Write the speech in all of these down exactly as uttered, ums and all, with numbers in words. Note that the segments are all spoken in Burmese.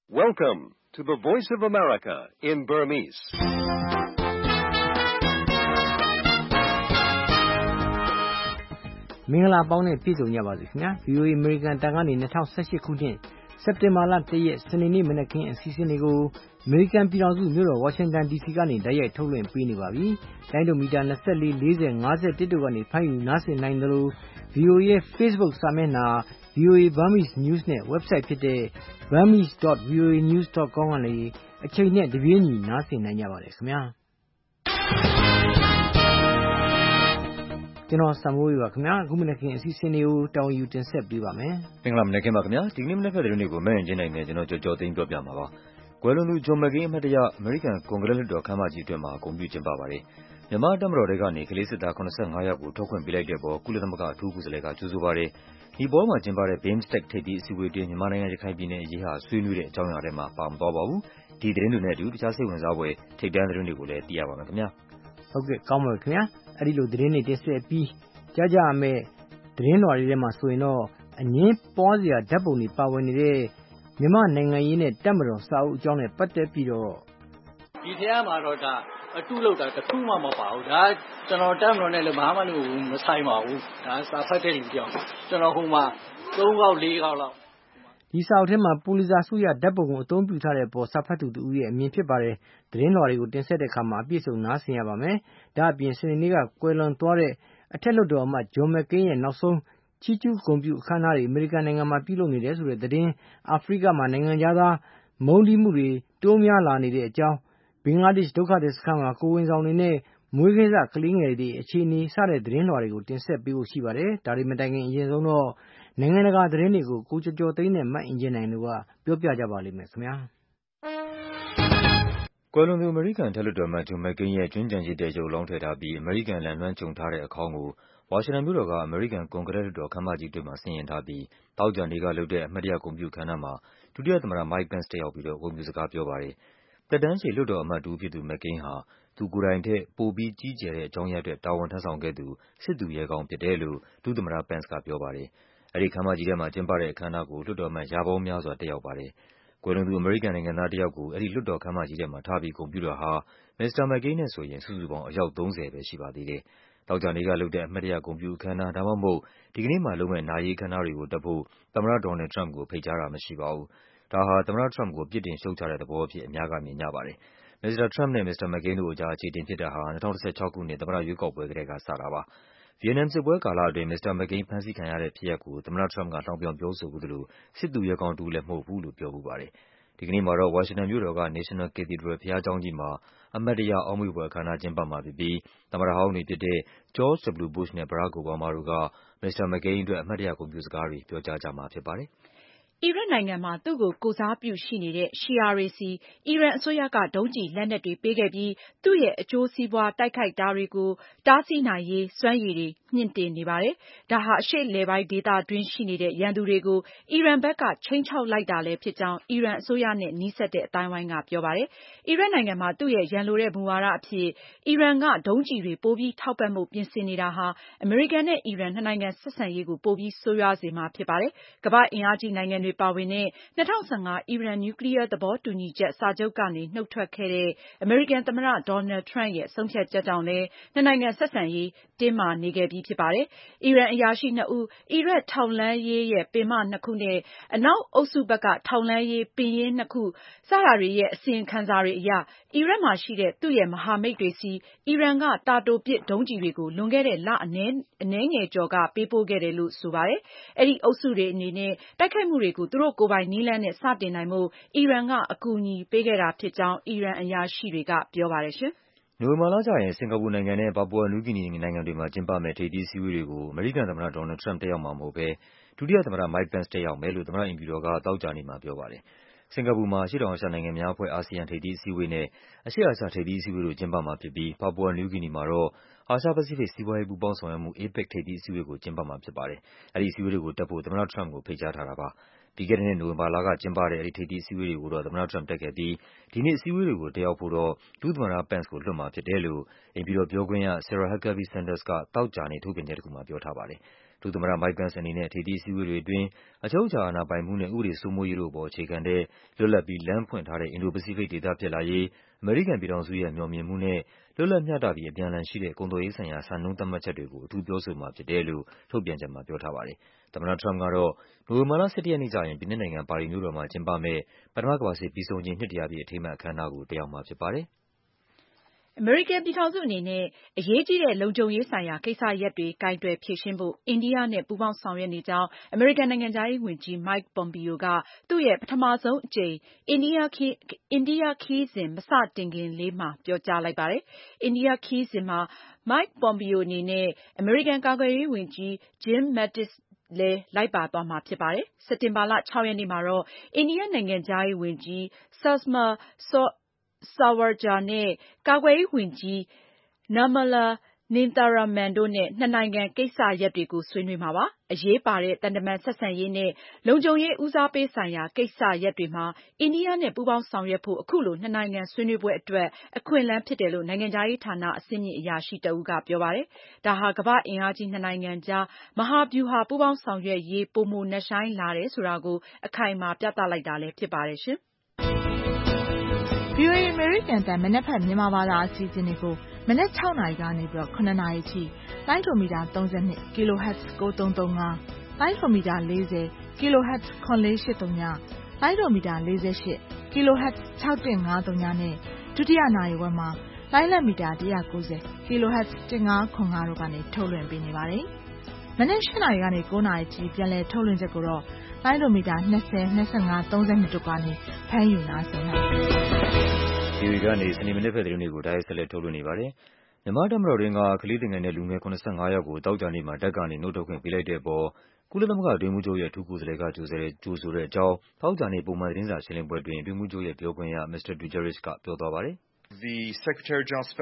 Welcome to the Voice of America in Burmese. ။မင်္ဂလာပေါင်းနဲ့ပြည့်စုံကြပါစေခင်ဗျာ။ ဗီအိုအေ American တန်ကနေ၂၀၁၈ခုနှစ်စက်တင်ဘာလ၁ရက်စနေနေ့မနက်ခင်းအစီအစဉ်လေးကို American ပြည်ထောင်စုမြို့တော် Washington ဒီစီကနေတိုက်ရိုက်ထုတ်လွှင့်ပေးနေပါပြီ။တိုင်းတို့မီတာ၂၄ ၄၀ ၅၁တို့ကနေဖမ်းယူနားဆင်နိုင်သလို ဗီအိုအေရဲ့ Facebook စာမျက်နှာ ဗီအိုအေ Burmese News နဲ့ website ဖြစ်တဲ့ burmese dot v o a news dot com ကနေအချိန်နဲ့တပြေးညီနားဆင်နိုင်ကြပါတယ်ခင်ဗျာ။ကျွန်တော်စံမိုးရပါခင်ဗျာအခုမနက်ခင်းအစီအစဉ်လေးကိုတောင်းယူတင်ဆက်ပေးပါမယ်မင်္ဂလာမနက်ခင်းပါခင်ဗျာဒီကနေ့မနက်ဖက်သတင်းတွေကိုမဲ့ရင်ချင်းနိုင်မယ်ကျွန်တော်ကြော်ကြော်သိမ်းပြောပြမှာပါကွယ်လွန်သူဂျွန်မကိန်းအမှတ်တရအမေရိကန်ကွန်ဂရက်လွှတ်တော်ခမ်းမကြီးအတွင်းမှာဂုဏ်ပြုကျင်းပပါတယ်မြန်မာတပ်မတော်တွေကနေကလေးစစ်သား၇၅ယောက်ကိုထုတ်ခွင့်ပေးလိုက်တဲ့ပေါ်ကုလသမဂ္ဂအထူးကိုယ်စားလှယ်ကကြိုဆိုပါတယ်ဒီပေါ်မှာကျင်းပတဲ့ BIMSTEC ထိပ်သီးအစည်းအဝေးတွင်မြန်မာနိုင်ငံရခိုင်ပြည်နယ်အရေးဟာဆွေးနွေးတဲ့အကြောင်းအရာတွေမှာပါမသွားပါဘူးဒီသတင်းတွေနဲ့အတူတခြားစိတ်ဝင်စားဖွယ်ထိပ်တန်းသတင်းတွေကိုလည်းသိရပါမယ်ခင်ဗျာဟုတ်ကဲ့ကောင်းပါပြီခင်ဗျာအဲ့ဒီလိုသတင်းတွေတင်ဆက်ပြီးကြားကြမယ်သတင်းလွှာတွေထဲမှာဆိုရင်တော့အငင်းပွားစရာဓာတ်ပုံတွေပါဝင်နေတဲ့မြန်မာနိုင်ငံရေးနဲ့တပ်မတော်စာအုပ်အကြောင်းနဲ့ပတ်သက်ပြီးတော့ဒီတရားမှာတော့ဒါအတုလောက်တာတစ်ခုမှမပါဘူးဒါကျွန်တော်တပ်မတော်နဲ့လည်းဘာမှလို့မဆိုင်ပါဘူးဒါစာဖတ်တဲ့လူပြောင်းကျွန်တော်ဟိုမှာသုံးခေါက်လေးခေါက်လောက်ဒီစာအုပ်ထဲမှာပူလီဇာဆုရဓာတ်ပုံကိုအသုံးပြုထားတဲ့ပေါ်စာဖတ်သူတူရဲ့အမြင်ဖြစ်ပါတယ်သတင်းလွှာတွေကိုတင်ဆက်တဲ့အခါမှာအပြည့်စုံနားဆင်ရပါမယ်ဒါအပြင်စနေနေ့ကကွယ်လွန်သွားတဲ့အထက်လွှတ်တော်အမတ်ဂျွန်မကိန်းရဲ့နောက်ဆုံးချီးကျူးဂုဏ်ပြုအခမ်းအနားတွေအမေရိကန်နိုင်ငံမှာပြုလုပ်နေတယ်ဆိုတဲ့သတင်းအာဖရိကမှာနိုင်ငံခြားသားမုန်းတီးမှုတွေတိုးများလာနေတဲ့အကြောင်းဘင်္ဂလားဒေ့ရှ်ဒုက္ခသည်စခန်းမှာကိုဝင်ဆောင်နေနဲ့မွေးကင်းစကလေးငယ်တွေအခြေအနေစတဲ့သတင်းလွှာတွေကိုတင်ဆက်ပေးဖို့ရှိပါတယ်ဒါတွေမတိုင်ခင်အရင်ဆုံးတော့နိုင်ငံတကာသတင်းတွေကိုကိုကျော်ကျော်သိန်းနဲ့မတ်အင်ဂျင်နိုင်တို့ကပြောပြကြပါလိမ့်မယ်ခင်ဗျာကွယ်လွန်သူအမေရိကန်ထက်လွှတ်တော်အမတ်ဂျွန်မကိန်းရဲ့ကျွမ်းကျင်ရည်တဲ့ရုပ်လောင်းထည့်ထားပြီးအမေရိကန်လန်လွှမ်းခြုံထားတဲ့အခေါင်းကိုဝါရှင်တန်မြို့တော်ကအမေရိကန်ကွန်ဂရက်လွှတ်တော်ခမ်းမကြီးအတွင်းမှာဆင်ရင်ထားပြီးတောက်ကြံတွေကလုပ်တဲ့အမှတ်တရဂုဏ်ပြုခမ်းနားမှာဒုတိယသမ္မတ Mike Pence တက်ရောက်ပြီးတော့ဂုဏ်ပြုစကားပြောပါတယ်သက်တမ်းရှည်လွှတ်တော်အမတ်တဦးဖြစ်သူမကိန်းဟာသူကိုယ်တိုင်ထက်ပိုပြီးကြီးကျယ်တဲ့အကြောင်းအရာအတွက်တာဝန်ထမ်းဆောင်ခဲ့သူစစ်သူရဲကောင်းဖြစ်တယ်လို့ဒုသမ္မတ Pence ကပြောပါတယ်အဲဒီခမ်းမကြီးထဲမှာကျင်းပတဲ့အခမ်းအနားကိုလွှတ်တော်အမတ်ရာပေါင်းများစွာတက်ရောက်ပါတယ်ကွယ်လွန်သူအမေရိကန်နိုင်ငံသားတယောက်ကိုအဲဒီလွှတ်တော်ခမ်းမကြီးထဲမှာထားပြီးဂုဏ်ပြုတာဟာမစ္စတာမကိန်းနဲ့ဆိုရင်စုစုပေါင်းအယောက်သုံးဆယ်ပဲရှိပါသေးတယ်တောက်ကြံတွေကလုပ်တဲ့အမှတ်တရဂုဏ်ပြုအခမ်းအနားဒါမှမဟုတ်ဒီကနေ့မှလုပ်မဲ့နာရေးအခမ်းအနားတွေကိုတက်ဖို့သမ္မတဒေါ်နယ်ထရမ့်ကိုဖိတ်ကြားတာမရှိပါဘူးဒါဟာသမ္မတထရမ့်ကိုပြစ်တင်ရှုတ်ချတဲ့သဘောအဖြစ်အများကမြင်ကြပါတယ်မစ္စတာထရမ့်နဲ့မစ္စတာမကိန်းတို့အကြားအခြေအတင်ဖြစ်တာဟာ၂၀၁၆ခုနှစ်သမ္မတရွေးကောက်ပွဲကတည်းကစတာပါဗီယက်နမ်စစ်ပွဲကာလအတွင်းမစ္စတာမကိန်းဖမ်းဆီးခံရတဲ့ဖြစ်ရပ်ကိုသမ္မတထရမ့်ကလှောင်ပြောင်ပြောဆိုဖူးသလိုစစ်သူရဲကောင်းတဦးလည်းမဟုတ်ဘူးလို့ပြောဖူးပါတယ်ဒီကနေ့မှာတော့ဝါရှင်တန်မြို့တော်က National Cathedral ဘုရားကျောင်းကြီးမှာအမှတ်တရအောက်မေ့ဖွယ်အခမ်းအနားကျင်းပမှာဖြစ်ပြီးသမ္မတဟောင်းတွေဖြစ်တဲ့ George W. Bush နဲ့ Barack Obama တို့ကမစ္စတာမကိန်းအတွက်အမှတ်တရဂုဏ်ပြုစကားတွေပြောကြားကြမှာဖြစ်ပါတယ်အီရတ်နိုင်ငံမှာသူ့ကိုကိုယ်စားပြုရှိနေတဲ့ရှီယာတွေဆီအီရန်အစိုးရကဒုံးကျည်လက်နက်တွေပေးခဲ့ပြီးသူ့ရဲ့အကျိုးစီးပွားတိုက်ခိုက်တာတွေကိုတားဆီးနိုင်ရေးစွမ်းရည်တွေမြှင့်တင်နေပါတယ်။ဒါဟာအရှေ့အလယ်ပိုင်းဒေသတွင်းရှိနေတဲ့ရန်သူတွေကိုအီရန်ဘက်ကခြိမ်းခြောက်လိုက်တာလည်းဖြစ်ကြောင်းအီရန်အစိုးရနဲ့နီးစပ်တဲ့အသိုင်းအဝိုင်းကပြောပါတယ်။အီရတ်နိုင်ငံမှာသူ့ရဲ့ရန်လိုတဲ့မူဝါဒအဖြစ်အီရန်ကဒုံးကျည်တွေပိုပြီးထောက်ပံ့ဖို့ပြင်ဆင်နေတာဟာအမေရိကန်နဲ့အီရန်နှစ်နိုင်ငံဆက်ဆံရေးကိုပိုပြီးဆိုးရွားစေမှာဖြစ်ပါတယ်။ကမ္ဘာ့အင်အားကြီးနိုင်ငံတွေပါဝင်တဲ့၂၀၁၅အီရန်နျူကလီးယားသဘောတူညီချက်စာချုပ်ကနေနုတ်ထွက်ခဲ့တဲ့အမေရိကန်သမ္မတဒေါ်နယ်ထရမ့်ရဲ့ဆုံးဖြတ်ချက်ကြောင့်လည်းနှစ်နိုင်ငံဆက်ဆံရေးတင်းမာနေခဲ့ပြီးဖြစ်ပါတယ်။အီရန်အရာရှိနှစ်ဦး၊အီရတ်ထောက်လှမ်းရေးရဲ့ပင်မနှစ်ခုနဲ့အနောက်အုပ်စုဘက်ကထောက်လှမ်းရေးပင်ရင်းနှစ်ခုစတာတွေရဲ့အစီရင်ခံစာတွေအရအီရတ်မှာရှိတဲ့သူ့ရဲ့မဟာမိတ်တွေဆီအီရန်ကတာတိုပစ်ဒုံးကျည်တွေကိုလွန်ခဲ့တဲ့လအနည်းအနည်းငယ်ကျော်ကပေးပို့ခဲ့တယ်လို့ဆိုပါတယ်။အဲဒီအုပ်စုတွေအနေနဲ့တိုက်ခိုက်မှုတွေကိုသူတို့ကိုယ်ပိုင်နည်းလမ်းနဲ့စတင်နိုင်ဖို့အီရန်ကအကူအညီပေးခဲ့တာဖြစ်ကြောင်းအီရန်အရာရှိတွေကပြောပါတယ်ရှင်။နိုဝင်ဘာလကျရင်စင်ကာပူနိုင်ငံနဲ့ပါပူအာနယူးဂီနီနိုင်ငံတွေမှာကျင်းပမယ့်ထိပ်သီးအစည်းအဝေးတွေကိုအမေရိကန်သမ္မတဒေါ်နယ်ထရမ့်တက်ရောက်မှာမဟုတ်ဘဲဒုတိယသမ္မတ Mike Pence တက်ရောက်မယ်လို့သမ္မတအိမ်ဖြူတော်ကသောကြာနေ့မှာပြောပါတယ်။စင်ကာပူမှာအရှေ့တောင်အာရှနိုင်ငံများအဖွဲ့ အာဆီယံထိပ်သီးအစည်းအဝေးနဲ့အရှေ့အာရှထိပ်သီးအစည်းအဝေးတို့ကျင်းပမှာဖြစ်ပြီးပါပူအာနယူးဂီနီမှာတော့အာရှပစိဖိတ်စီးပွားရေးပူးပေါင်းဆောင်ရွက်မှု အေပက် ထိပ်သီးအစည်းအဝေးကိုကျင်းပမှာဖြစ်ပါတယ်။အဲဒီအစည်းအဝေးတွေကိုတက်ဖို့သမ္မတထရမ့်ကိုဖိတ်ကြားထားတာပါ။ပြီးခဲ့တဲ့နှစ်နိုဝင်ဘာလကကျင်းပတဲ့အဲဒီထိပ်သီးအစည်းအဝေးတွေကိုတော့သမ္မတထရမ့်တက်ခဲ့ပြီးဒီနှစ်အစည်းအဝေးတွေကိုတက်ရောက်ဖို့တော့ဒုသမ္မတ Pence ကိုလွှတ်မှာဖြစ်တယ်လို့အိမ်ဖြူတော်ပြောခွင့်ရ Sarah Huckabee Sanders ကသောကြာနေ့ထုတ်ပြန်ချက်တခုမှာပြောထားပါတယ်။ဒုသမ္မတ Mike Pence အနေနဲ့ ထိပ်သီးအစည်းအဝေးတွေအတွင်း အချုပ်အခြာအာဏာပိုင်မှုနဲ့ ဥပဒေစိုးမိုးရေးတို့အပေါ် အခြေခံတဲ့ လွတ်လပ်ပြီး လမ်းဖွင့်ထားတဲ့ အင်ဒို-ပစိဖိတ်ဒေသဖြစ်လာရေး အမေရိကန်ပြည်ထောင်စုရဲ့ မျှော်မြင်မှုနဲ့ လွတ်လပ်မျှတပြီး အပြန်အလှန်ရှိတဲ့ ကုန်သွယ်ရေးဆိုင်ရာ စံနှုန်းသတ်မှတ်ချက်တွေကို အထူးပြောဆိုမှာဖြစ်တယ်လို့ ထုတ်ပြန်ချက်မှာ ပြောထားပါတယ်။ သမ္မတထရမ့်ပ်ကတော့ နိုဝင်ဘာလ ၁၁ ရက်နေ့ကျရင် ပြင်သစ်နိုင်ငံ၊ ပါရီမြို့တော်မှာ ကျင်းပမယ့် ပထမကမ္ဘာစစ်ပြီးဆုံးခြင်း နှစ် ၁၀၀ ပြည့် အထိမ်းအမှတ် အခမ်းအနားကို တက်ရောက်မှာဖြစ်ပါတယ်။အမေရိကန်ပြည်ထောင်စုအနေနဲ့ အရေးကြီးတဲ့ လုံခြုံရေးဆိုင်ရာကိစ္စရပ်တွေ ကိုင်တွယ်ဖြေရှင်းဖို့ အိန္ဒိယနဲ့ ပူးပေါင်းဆောင်ရွက်နေကြောင်း အမေရိကန်နိုင်ငံခြားရေးဝန်ကြီး Mike Pompeo က သူ့ရဲ့ ပထမဆုံးအကြိမ် အိန္ဒိယခရီးစဉ် မစတင်ခင်လေးမှာ ပြောကြားလိုက်ပါတယ်။ အိန္ဒိယခရီးစဉ်မှာ Mike Pompeo အနေနဲ့ အမေရိကန်ကာကွယ်ရေးဝန်ကြီး Jim Mattis လည်း လိုက်ပါသွားမှာဖြစ်ပါတယ်။ စက်တင်ဘာလ ၆ ရက်နေ့မှာတော့ အိန္ဒိယနိုင်ငံခြားရေးဝန်ကြီး Sushma Swaraj နဲ့ ကာကွယ်ရေးဝန်ကြီး Nirmala Sitharaman တို့နဲ့ နှစ်နိုင်ငံကိစ္စရပ်တွေကို ဆွေးနွေးမှာပါ။ အရေးပါတဲ့ သံတမန်ဆက်ဆံရေးနဲ့ လုံခြုံရေးဦးစားပေးဆိုင်ရာ ကိစ္စရပ်တွေမှာ အိန္ဒိယနဲ့ ပူးပေါင်းဆောင်ရွက်ဖို့ အခုလို နှစ်နိုင်ငံဆွေးနွေးပွဲအတွက် အခွင့်အလမ်းဖြစ်တယ်လို့ နိုင်ငံခြားရေးဌာန အဆင့်မြင့်အရာရှိတဦးက ပြောပါတယ်။ ဒါဟာ ကမ္ဘာ့အင်အားကြီး နှစ်နိုင်ငံကြား မဟာဗျူဟာပူးပေါင်းဆောင်ရွက်ရေး ပိုမိုနက်ရှိုင်းလာတယ်ဆိုတာကို အခိုင်အမာ ပြသလိုက်တာလည်းဖြစ်ပါတယ်။ဗွီအိုအေ အမေရိကန်အသံ မနက်ဖြန် မြန်မာဘာသာအစီအစဉ်တွေကို မနက် ၆ နာရီကနေ ၇ နာရီထိ လိုင်းဒိုမီတာ ၃၂ kHz ၉၃၃၅, လိုင်းဒိုမီတာ ၄၀ kHz ၇၄၈၀, လိုင်းဒိုမီတာ ၄၈ kHz ၆၁၅၀ နဲ့ ဒုတိယနာရီဝက်မှာ လိုင်းလတ်မီတာ ၁၉၀ kHz ၁၅၇၅ တို့ကနေ ထုတ်လွှင့်ပေးနေပါတယ်။ မနက် ၈ နာရီကနေ ၉ နာရီထိ ပြန်လည်ထုတ်လွှင့်ချက်ကိုတော့ လိုင်းဒိုမီတာ ၂၀ ၂၅ ၃၂ တို့ကနေ ဖမ်းယူနားဆင်နိုင်ပါတယ်။ဗွီအိုအေကနေ စနေ၊ မနက်ဘက်သတင်းတွေကို တိုက်ရိုက်ဆက်လက်ထုတ်လွှင့်နေပါတယ်။ မြန်မာ့တပ်မတော်တွင်းက ကလေးသူငယ်နဲ့ လူငယ် ၇၅ ယောက်ကို သောကြာနေ့မှာ တပ်ကနေ နုတ်ထွက်ခွင့်ပေးလိုက်တဲ့အပေါ် ကုလသမဂ္ဂအတွင်းရေးမှူးချုပ်ရဲ့ အထူးကိုယ်စားလှယ်က ကြိုဆိုတဲ့အကြောင်း သောကြာနေ့ ပုံမှန်သတင်းစာရှင်းလင်းပွဲအတွင်း အတွင်းရေးမှူးချုပ်ရဲ့ပြောခွင့်ရ မစ္စတာ Dujarric က ပြောသွားပါတယ်။ “ကလေး ၇၅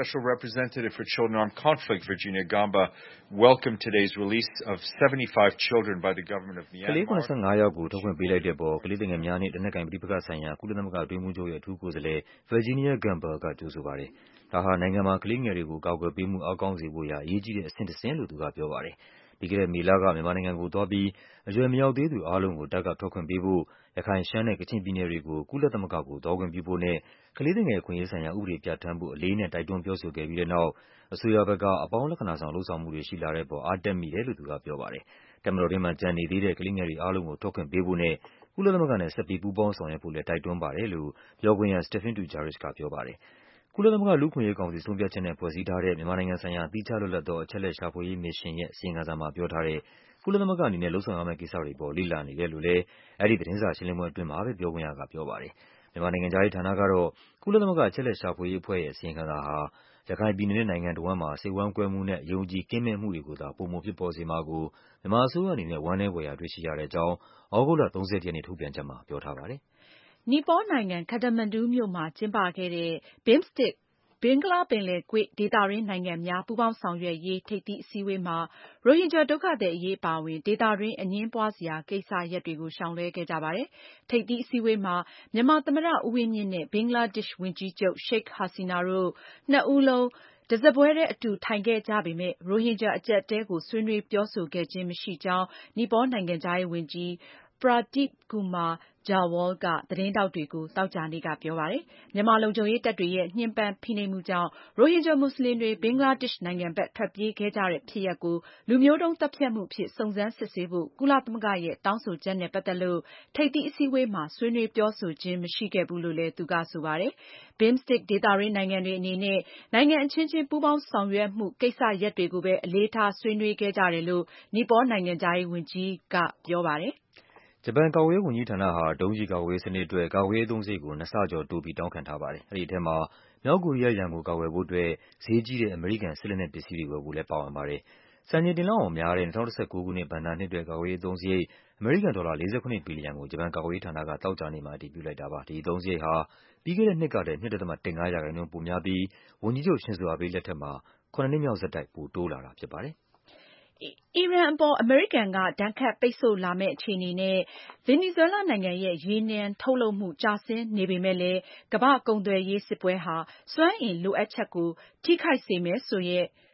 ယောက်ကို ထုတ်ခွင့်ပေးလိုက်တဲ့အပေါ် ကလေးသူငယ်များနှင့် လက်နက်ကိုင်ပဋိပက္ခဆိုင်ရာ ကုလသမဂ္ဂအတွင်းရေးမှူးချုပ်ရဲ့ အထူးကိုယ်စားလှယ် Virginia Gamba က ကြိုဆိုပါတယ်။ ဒါဟာ နိုင်ငံမှာ ကလေးငယ်တွေကို အကာအကွယ်ပေးမှု အားကောင်းစေဖို့ရာ အရေးကြီးတဲ့ အဆင့်တဆင့်လို့ သူကပြောပါတယ်။ ပြီးခဲ့တဲ့မေလက မြန်မာနိုင်ငံကိုသွားပြီး အရွယ်မရောက်သေးသူအားလုံးကို တပ်ကထွက်ခွင့်ပေးဖို့၊ ရခိုင်၊ ရှမ်းနဲ့ ကချင်ပြည်နယ်တွေကို ကုလသမဂ္ဂကို သွားခွင့်ပြုဖို့နဲ့ ကလေးသူငယ်အခွင့်အရေးဆိုင်ရာ ဥပဒေပြဌာန်းဖို့ အလေးအနက် တိုက်တွန်းပြောဆိုခဲ့ပြီးတဲ့နောက် အစိုးရဘက်က အပေါင်းလက္ခဏာဆောင် လုပ်ဆောင်မှုတွေ ရှိလာတဲ့အပေါ် အားတက်မိတယ်လို့ သူကပြောပါတယ်။ တပ်မတော်တွင်းမှာ ကျန်နေသေးတဲ့ ကလေးငယ်တွေအားလုံးကို ထွက်ခွင့်ပေးဖို့နဲ့ ကုလသမဂ္ဂနဲ့ ဆက်ပြီး ပူးပေါင်းဆောင်ရွက်ဖို့လည်း တိုက်တွန်းပါတယ်လို့ ပြောခွင့်ရ Stéphane Dujarric ကပြောပါတယ်။ ကုလသမဂ္ဂ လူ့အခွင့်အရေးကောင်စီ ဆုံးဖြတ်ချက်နဲ့ ဖွဲ့စည်းထားတဲ့ မြန်မာနိုင်ငံဆိုင်ရာ သီးခြားလွတ်လပ်သော အချက်အလက်ရှာဖွေရေးမစ်ရှင်ရဲ့ အစီရင်ခံစာမှာပြောထားတဲ့ ကုလသမဂ္ဂအနေနဲ့ လုပ်ဆောင်ရမယ့်ကိစ္စတွေအပေါ် လေ့လာနေတယ်လို့လည်း အဲဒီသတင်းစာရှင်းလင်းပွဲအတွင်းမှာပဲ ပြောခွင့်ရကပြောပါတယ်။ မြန်မာနိုင်ငံခြားရေးဌာနကတော့ ကုလသမဂ္ဂ အချက်အလက်ရှာဖွေရေးအဖွဲ့ရဲ့ အစီရင်ခံစာဟာ ရခိုင်ပြည်နယ်နဲ့ နိုင်ငံတဝန်းမှာ စိတ်ဝမ်းကွဲမှုနဲ့ အယုံအကြည်ကင်းမဲ့မှုတွေကိုသာ ပိုမိုဖြစ်ပေါ်စေမှာကို မြန်မာအစိုးရအနေနဲ့ ဝမ်းနည်းဖွယ်ရာ တွေ့ရှိရတဲ့အကြောင်း သြဂုတ်လ ၃၁ ရက်နေ့ ထုတ်ပြန်ချက်မှာ ပြောထားပါတယ်။နီပေါနိုင်ငံ၊ ခတ္တမန္ဒူမြို့မှာ ကျင်းပခဲ့တဲ့ BIMSTEC ဘင်္ဂလားပင်လယ်ကွေ့ဒေသတွင်းနိုင်ငံများ ပူးပေါင်းဆောင်ရွက်ရေး ထိပ်သီးအစည်းအဝေးမှာ ရိုဟင်ဂျာဒုက္ခသည်အရေးအပါအဝင် ဒေသတွင်း အငြင်းပွားစရာကိစ္စရပ်တွေကို ရှောင်လွဲခဲ့ကြပါတယ်။ ထိပ်သီးအစည်းအဝေးမှာ မြန်မာသမ္မတ ဦးဝင်းမြင့်နဲ့ ဘင်္ဂလားဒေ့ရှ်ဝန်ကြီးချုပ် Sheikh Hasina တို့ နှစ်ဦးလုံး တစားပွဲထဲအတူ ထိုင်ခဲ့ကြပေမယ့် ရိုဟင်ဂျာအကျပ်အတည်းကို ဆွေးနွေးပြောဆိုခဲ့ခြင်းမရှိကြောင်း နီပေါနိုင်ငံခြားရေးဝန်ကြီး Pradeep Kumar Jawal က သတင်းထောက်တွေကို သောကြာနေ့က ပြောပါတယ်။ မြန်မာလုံခြုံရေးတပ်တွေရဲ့ ညှဉ်းပန်းဖိနှိပ်မှုကြောင့် ရိုဟင်ဂျာမွတ်စလင်တွေ ဘင်္ဂလားဒေ့ရှ်နိုင်ငံဘက် ထွက်ပြေးခဲ့ကြတဲ့ဖြစ်ရပ်ကို လူမျိုးတုန်းသတ်ဖြတ်မှုအဖြစ် စုံစမ်းစစ်ဆေးဖို့ ကုလသမဂ္ဂရဲ့ တောင်းဆိုချက်နဲ့ ပတ်သက်လို့ ထိပ်သီးအစည်းအဝေးမှာ ဆွေးနွေးပြောဆိုခြင်း မရှိခဲ့ဘူးလို့လည်း သူကဆိုပါတယ်။ BIMSTEC ဒေသတွင်းနိုင်ငံတွေအနေနဲ့ နိုင်ငံအချင်းချင်း ပူးပေါင်းဆောင်ရွက်မှု ကိစ္စရပ်တွေကိုပဲ အလေးထား ဆွေးနွေးခဲ့ကြတယ်လို့ နီပေါနိုင်ငံခြားရေးဝန်ကြီးက ပြောပါတယ်။ဂျပန်ကာကွယ်ရေးဝန်ကြီးဌာနဟာ ဒုံးကျည်ကာကွယ်ရေးစနစ်အတွက် ကာကွယ်ရေးအသုံးစရိတ်ကို နှစ်ဆကျော်တိုးပြီး တောင်းခံထားပါတယ်။ အဲဒီထဲမှာ မြောက်ကိုရီးယားရန်ကို ကာကွယ်ဖို့အတွက် ဈေးကြီးတဲ့ အမေရိကန် စစ်လက်နက်ပစ္စည်းတွေ ဝယ်ဖို့လည်း ပါဝင်ပါတယ်။ စံချိန်တင်လောက်အောင်များတဲ့ ၂၀၁၉ ခုနှစ် ဘဏ္ဍာနှစ်အတွက် ကာကွယ်ရေးအသုံးစရိတ် အမေရိကန်ဒေါ်လာ ၄၇ ဘီလီယံကို ဂျပန်ကာကွယ်ရေးဌာနက သောကြာနေ့မှာ အတည်ပြုလိုက်တာပါ။ ဒီအသုံးစရိတ်ဟာ ပြီးခဲ့တဲ့နှစ်ကထက် ၂.၁၅ ရာခိုင်နှုန်း ပိုများပြီး ဝန်ကြီးချုပ် Shinzo Abe လက်ထက်မှာ ခုနစ်နှစ်မြောက်ဆက်တိုက် ပိုတိုးလာတာဖြစ်ပါတယ်။အီရန်အပေါ် အမေရိကန်က ဒဏ်ခတ်ပိတ်ဆို့လာမယ့်အခြေအနေနဲ့ ဗင်နီဇွဲလားနိုင်ငံရဲ့ ရေနံထုတ်လုပ်မှု ကျဆင်းနေပေမယ့်လည်း ကမ္ဘာ့ကုန်သွယ်ရေးစစ်ပွဲဟာ စွမ်းအင်လိုအပ်ချက်ကို ထိခိုက်စေမယ်ဆို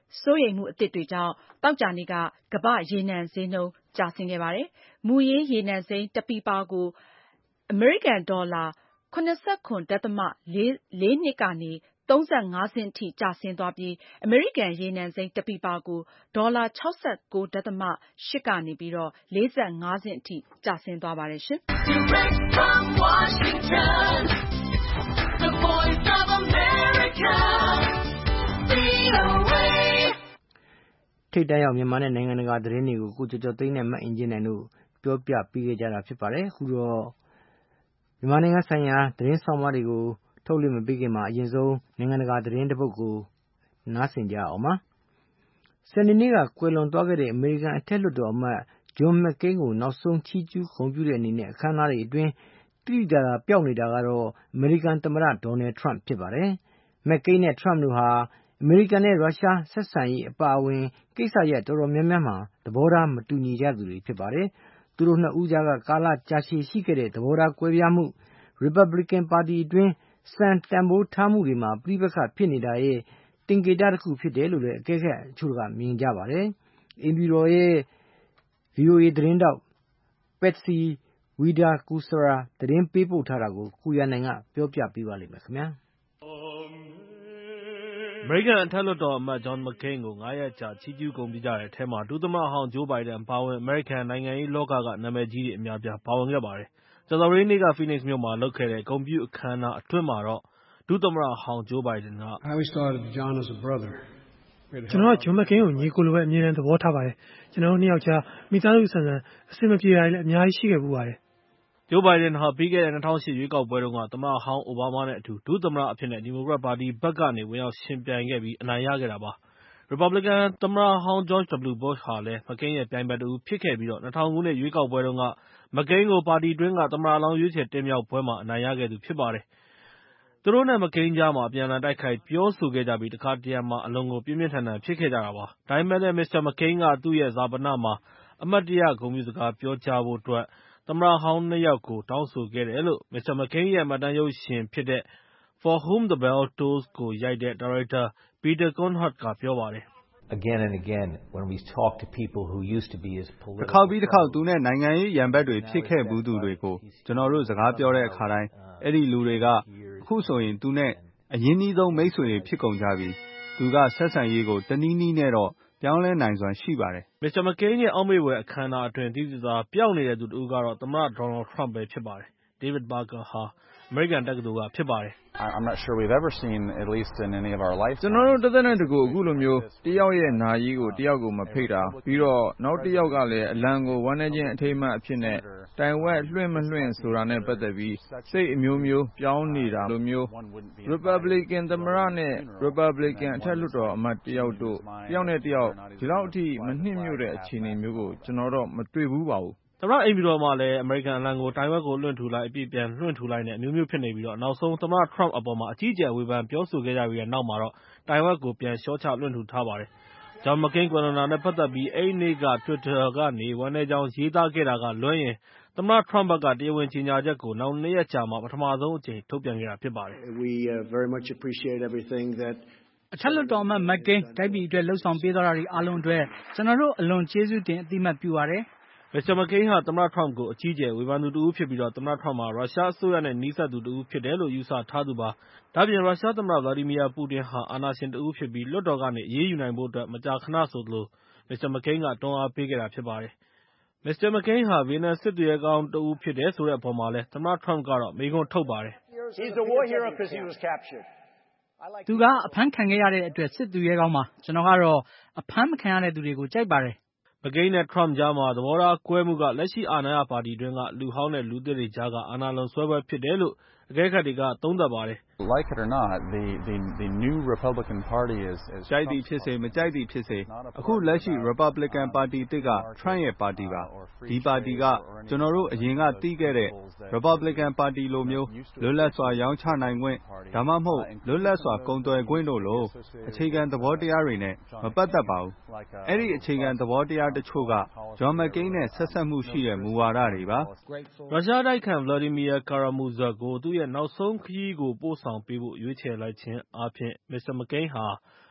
စိုးရိမ်မှုအသစ်တွေကြောင့်သောကြာနေ့ကကမ္ဘာ့ရေနံဈေးနှုန်းကျဆင်းခဲ့ပါတယ်။ မူရင်းရေနံစိမ်းတပီပါကိုအမေရိကန်ဒေါ်လာ ၇၇ ဒသမ လေး၂ ကနေ ၃၅ ဆင့်ထိကျဆင်းသွားပြီး အမေရိကန်ရေနံစိမ်းတပီပါကိုဒေါ်လာ ၆၉ ဒသမ ၈ ကနေ ၄၅ ဆင့်ထိကျဆင်းသွားပါတယ်ရှင်။ The Voice of America, V O A ထိပ်တန်းရောက်မြန်မာနဲ့နိုင်ငံတကာသတင်းတွေကိုကိုကျော်ကျော်သိန်းနဲ့မအင်ကြင်းနိုင်တို့ပြောပြပေးခဲ့ကြတာဖြစ်ပါတယ်။အခုတော့မြန်မာနိုင်ငံဆိုင်ရာသတင်းဆောင်မတွေကိုထုတ်လွှင့်မပေးခင်မှာအရင်ဆုံးနိုင်ငံတကာသတင်းတစ်ပုဒ်ကိုနားဆင်ကြအောင်ပါ။စနေနေ့ကကွယ်လွန်သွားခဲ့တဲ့အမေရိကန်အထက်လွှတ်တော်အမတ်ဂျွန်မက်ကိန်းကိုနောက်ဆုံးချီးကျူးဂုဏ်ပြုတဲ့အနေနဲ့အခမ်းအနားတွေအတွင်းတိတိကျကျပျောက်နေတာကတော့အမေရိကန်သမ္မတဒေါ်နယ်ထရမ့်ဖြစ်ပါတယ်။မက်ကိန်းနဲ့ထရမ့်တို့ဟာအမေရိကန်နဲ့ရုရှားဆက်ဆံရေးအပါအဝင်ကိစ္စရပ်တော်တော်များများမှာသဘောထားမတူညီကြသူတွေဖြစ်ပါတယ်။သူတို့နှစ်ဦးကြားကကာလကြာရှည်ရှိခဲ့တဲ့သဘောထားကွဲပြားမှုရီပတ်ဘလစ်ကန်ပါတီအတွင်းစံတန်ဖိုးထားမှုတွေမှာပြိပက္ခဖြစ်နေတာရဲ့သင်္ကေတတစ်ခုဖြစ်တယ်လို့လည်းအကဲခတ်အချို့ကမြင်ကြပါတယ်။အိမ်ဖြူတော်ရဲ့ V O A သတင်းတောက် Patsy Widakuswara သတင်းပေးပို့ထားတာကိုကိုရနိုင်ကပြောပြပေးပါလိမ့်မယ်ခင်ဗျာ။အမေရိကန်အထက်လွှတ်တော်အမတ်ဂျွန်မက်ကိန်းကိုငါးရက်ကြာချီးကျူးဂုဏ်ပြုကြတဲ့အထဲမှာဒုသမ္မတဟောင်းဂျိုးဘိုင်ဒန်အပါအဝင်အမေရိကန်နိုင်ငံရေးလောကကနာမည်ကြီးတွေအများအပြားပါဝင်ခဲ့ပါတယ်။ကြာသပတေးနေ့က Phoenix မြို့မှာလုပ်ခဲ့တဲ့ဂုဏ်ပြုအခမ်းအနားအတွင်းမှာတော့ဒုသမ္မတဟောင်းဂျိုးဘိုင်ဒန်ကကျွန်တော်ကဂျွန်မက်ကိန်းကိုညီကိုလိုပဲအမြဲတမ်းသဘောထားပါတယ်။ကျွန်တော်တို့နှစ်ယောက်ကြားမိသားစုဆန်ဆန်အဆင်မပြေတာတွေလည်းအများကြီးရှိခဲ့ပူပါတယ်။ဂျိုးဘိုင်ဒန်ဟာပြီးခဲ့တဲ့၂၀၀၈ရွေးကောက်ပွဲတုန်းကသမ္မတဟောင်းအိုဘားမားနဲ့အတူဒုသမ္မတအဖြစ်နဲ့ဒီမိုကရက်ပါတီဘက်ကနေဝင်ရောက်ယှဉ်ပြိုင်ခဲ့ပြီးအနိုင်ရခဲ့တာပါ။ ရီပတ်ဘလစ်ကန်သမ္မတဟောင်း George W. Bush ဟာလည်းမက်ကိန်းရဲ့ပြိုင်ဘက်တစ်ဦးဖြစ်ခဲ့ပြီး၂၀၀၀ ခုနှစ်ရွေးကောက်ပွဲတုန်းကမက်ကိန်းကိုပါတီတွင်းကသမ္မတလောင်းရွေးချယ်တင်မြှောက်ပွဲမှာအနိုင်ရခဲ့သူဖြစ်ပါတယ်။သူတို့နဲ့မက်ကိန်းကြားမှာအပြန်အလှန်တိုက်ခိုက်ပြောဆိုခဲ့ကြပြီးတခါတရံမှာအလွန်ကိုပြင်းပြင်းထန်ထန်ဖြစ်ခဲ့ကြတာပါ။ဒါပေမဲ့လည်းမစ္စတာမက်ကိန်းကသူ့ရဲ့ဈာပနမှာအမှတ်တရဂုဏ်ပြုစကားပြောကြားဖို့အတွက်သမ္မတဟောင်းနှစ်ယောက်ကိုတောင်းဆိုခဲ့တယ်လို့မစ္စတာမက်ကိန်းရဲ့မှတ်တမ်းရုပ်ရှင်ဖြစ်တဲ့ For Whom the Bell Tolls ကိုရိုက်တဲ့ဒါရိုက်တာ Peter Conrad ကပြောပါတယ်။ “ တစ်ခေါက်ပြီးတစ်ခေါက်သူနဲ့နိုင်ငံရေးရန်ဘက်တွေဖြစ်ခဲ့ဖူးသူတွေကိုကျွန်တော်တို့စကားပြောတဲ့အခါတိုင်းအဲ့ဒီလူတွေကအခုဆိုရင်သူနဲ့အရင်းနှီးဆုံးမိတ်ဆွေတွေဖြစ်ကုန်ကြပြီ။သူကဆက်ဆံရေးကိုတနည်းနည်းနဲ့တော့ပြောင်းလဲနိုင်စွမ်းရှိပါတယ်။မစ္စတာမက်ကိန်းရဲ့အောက်မေ့ဖွယ်အခမ်းအနားအတွင်းသိသိသာသာပျောက်နေတဲ့သူတစ်ဦးကတော့သမ္မတဒေါ်နယ်ထရမ့်ပဲဖြစ်ပါတယ်။ David Barker ဟာအမေရိကန်တက္ကသိုလ်ကဖြစ်ပါတယ်။ “ကျွန်တော်တို့တသက်နဲ့တကိုယ်အခုလိုမျိုးတစ်ယောက်ရဲ့နာရေးကိုတစ်ယောက်ကိုမဖိတ်တာပြီးတော့နောက်တစ်ယောက်ကလည်းအလံကိုဝမ်းနည်းခြင်းအထိမ်းအမှတ်အဖြစ်နဲ့တိုင်ဝက်လွှင့်မလွှင့်ဆိုတာနဲ့ပတ်သက်ပြီးစိတ်အမျိုးမျိုးပြောင်းနေတာလိုမျိုးရီပတ်ဘလစ်ကန်သမ္မတနဲ့ရီပတ်ဘလစ်ကန်အထက်လွှတ်တော်အမတ်တစ်ယောက်တို့တစ်ယောက်နဲ့တစ်ယောက်ဒီလောက်အထိမနှစ်မြို့တဲ့အခြေအနေမျိုးကိုကျွန်တော်တော့မတွေ့ဘူးပါဘူး။” သမ္မတအိမ်ဖြူတော်မှာလည်းအမေရိကန်အလံကိုတိုင်ဝက်ကိုလွှင့်ထူလိုက်အပြည့်ပြန်လွှင့်ထူလိုက်နဲ့အမျိုးမျိုးဖြစ်နေပြီးနောက်ဆုံးသမ္မတထရမ့်အပေါ်မှာအကြီးအကျယ်ဝေဖန်ပြောဆိုခဲ့ကြပြီးတဲ့နောက်မှာတော့တိုင်ဝက်ကိုပြန်လျှော့ချလွှင့်ထူထားပါတယ်။ဂျွန်မက်ကိန်းကွယ်လွန်တာနဲ့ပတ်သက်ပြီးအဲဒီနေ့က Twitter ကနေဝမ်းနည်းကြောင်းရေးသားခဲ့တာကလွဲရင်သမ္မတထရမ့်ဘက်ကတရားဝင်ကြေညာချက်ကိုနောက်နှစ်ရက်ကြာမှပထမဆုံးအကြိမ်ထုတ်ပြန်ခဲ့တာဖြစ်ပါတယ်။ “အထက်လွှတ်တော်အမတ်မက်ကိန်းတိုင်းပြည်အတွက်လုပ်ဆောင်ပေးသွားတာတွေအားလုံးအတွက်ကျွန်တော်တို့အလွန်ကျေးဇူးတင်အသိအမှတ်ပြုပါတယ်။” မစ္စတာမက်ကိန်းဟာသမ္မတထရမ့်ကိုအကြီးအကျယ်ဝေဖန်သူတစ်ဦးဖြစ်ပြီးသမ္မတထရမ့်ဟာရုရှားအစိုးရနဲ့နီးစပ်သူတစ်ဦးဖြစ်တယ်လို့ယူဆထားသူပါ။ဒါ့အပြင်ရုရှားသမ္မတဗလာဒီမီယာပူတင်ဟာအာဏာရှင်တစ်ဦးဖြစ်ပြီးလွှတ်တော်ကနေအရေးယူနိုင်ဖို့အတွက်မကြာခဏဆိုသလိုမစ္စတာမက်ကိန်းကတွန်းအားပေးခဲ့တာဖြစ်ပါတယ်။မစ္စတာမက်ကိန်းဟာဗီယက်နမ်စစ်သူရဲကောင်းတစ်ဦးဖြစ်တယ်ဆိုတဲ့အပေါ်မှာလည်းသမ္မတထရမ့်ကတော့မေးခွန်းထုတ်ပါတယ်။ “သူကအဖမ်းခံခဲ့ရတဲ့အတွက်စစ်သူရဲကောင်းပါ။ကျွန်တော်ကတော့အဖမ်းမခံရတဲ့သူတွေကိုကြိုက်ပါတယ်။” မက်ကိန်းနဲ့ထရမ့်ကြားမှာသဘောထားကွဲမှုကလက်ရှိအာဏာရပါတီတွင်းကလူဟောင်းနဲ့လူသစ်တွေကြားကအာဏာလွန်ဆွဲပွဲဖြစ်တယ်လို့အကဲခတ်တွေကသုံးသပ်ပါတယ်။ “ကြိုက်သည်ဖြစ်စေမကြိုက်သည်ဖြစ်စေအခုလက်ရှိရီပတ်ဘလစ်ကန်ပါတီသစ်ကထရမ့်ရဲ့ပါတီပါ။ဒီပါတီကကျွန်တော်တို့အရင်ကသိခဲ့တဲ့ရီပတ်ဘလစ်ကန်ပါတီလိုမျိုးလွတ်လပ်စွာရောင်းချနိုင်ခွင့်ဒါမှမဟုတ်လွတ်လပ်စွာကုန်သွယ်ခွင့်တို့လိုအခြေခံသဘောတရားတွေနဲ့မပတ်သက်ပါဘူး။အဲဒီအခြေခံသဘောတရားတချို့ကဂျွန်မက်ကိန်းနဲ့ဆက်စပ်မှုရှိတဲ့မူဝါဒတွေပါ။ ” ရုရှားအတိုက်အခံ ဗလာဒီမီယာ ကာရာမူဇာကိုသူ့ရဲ့နောက်ဆုံးခရီးကိုပို့ဆောင်ပေးဖို့ရွေးချယ်လိုက်ခြင်းအားဖြင့်မစ္စတာမက်ကိန်းဟာ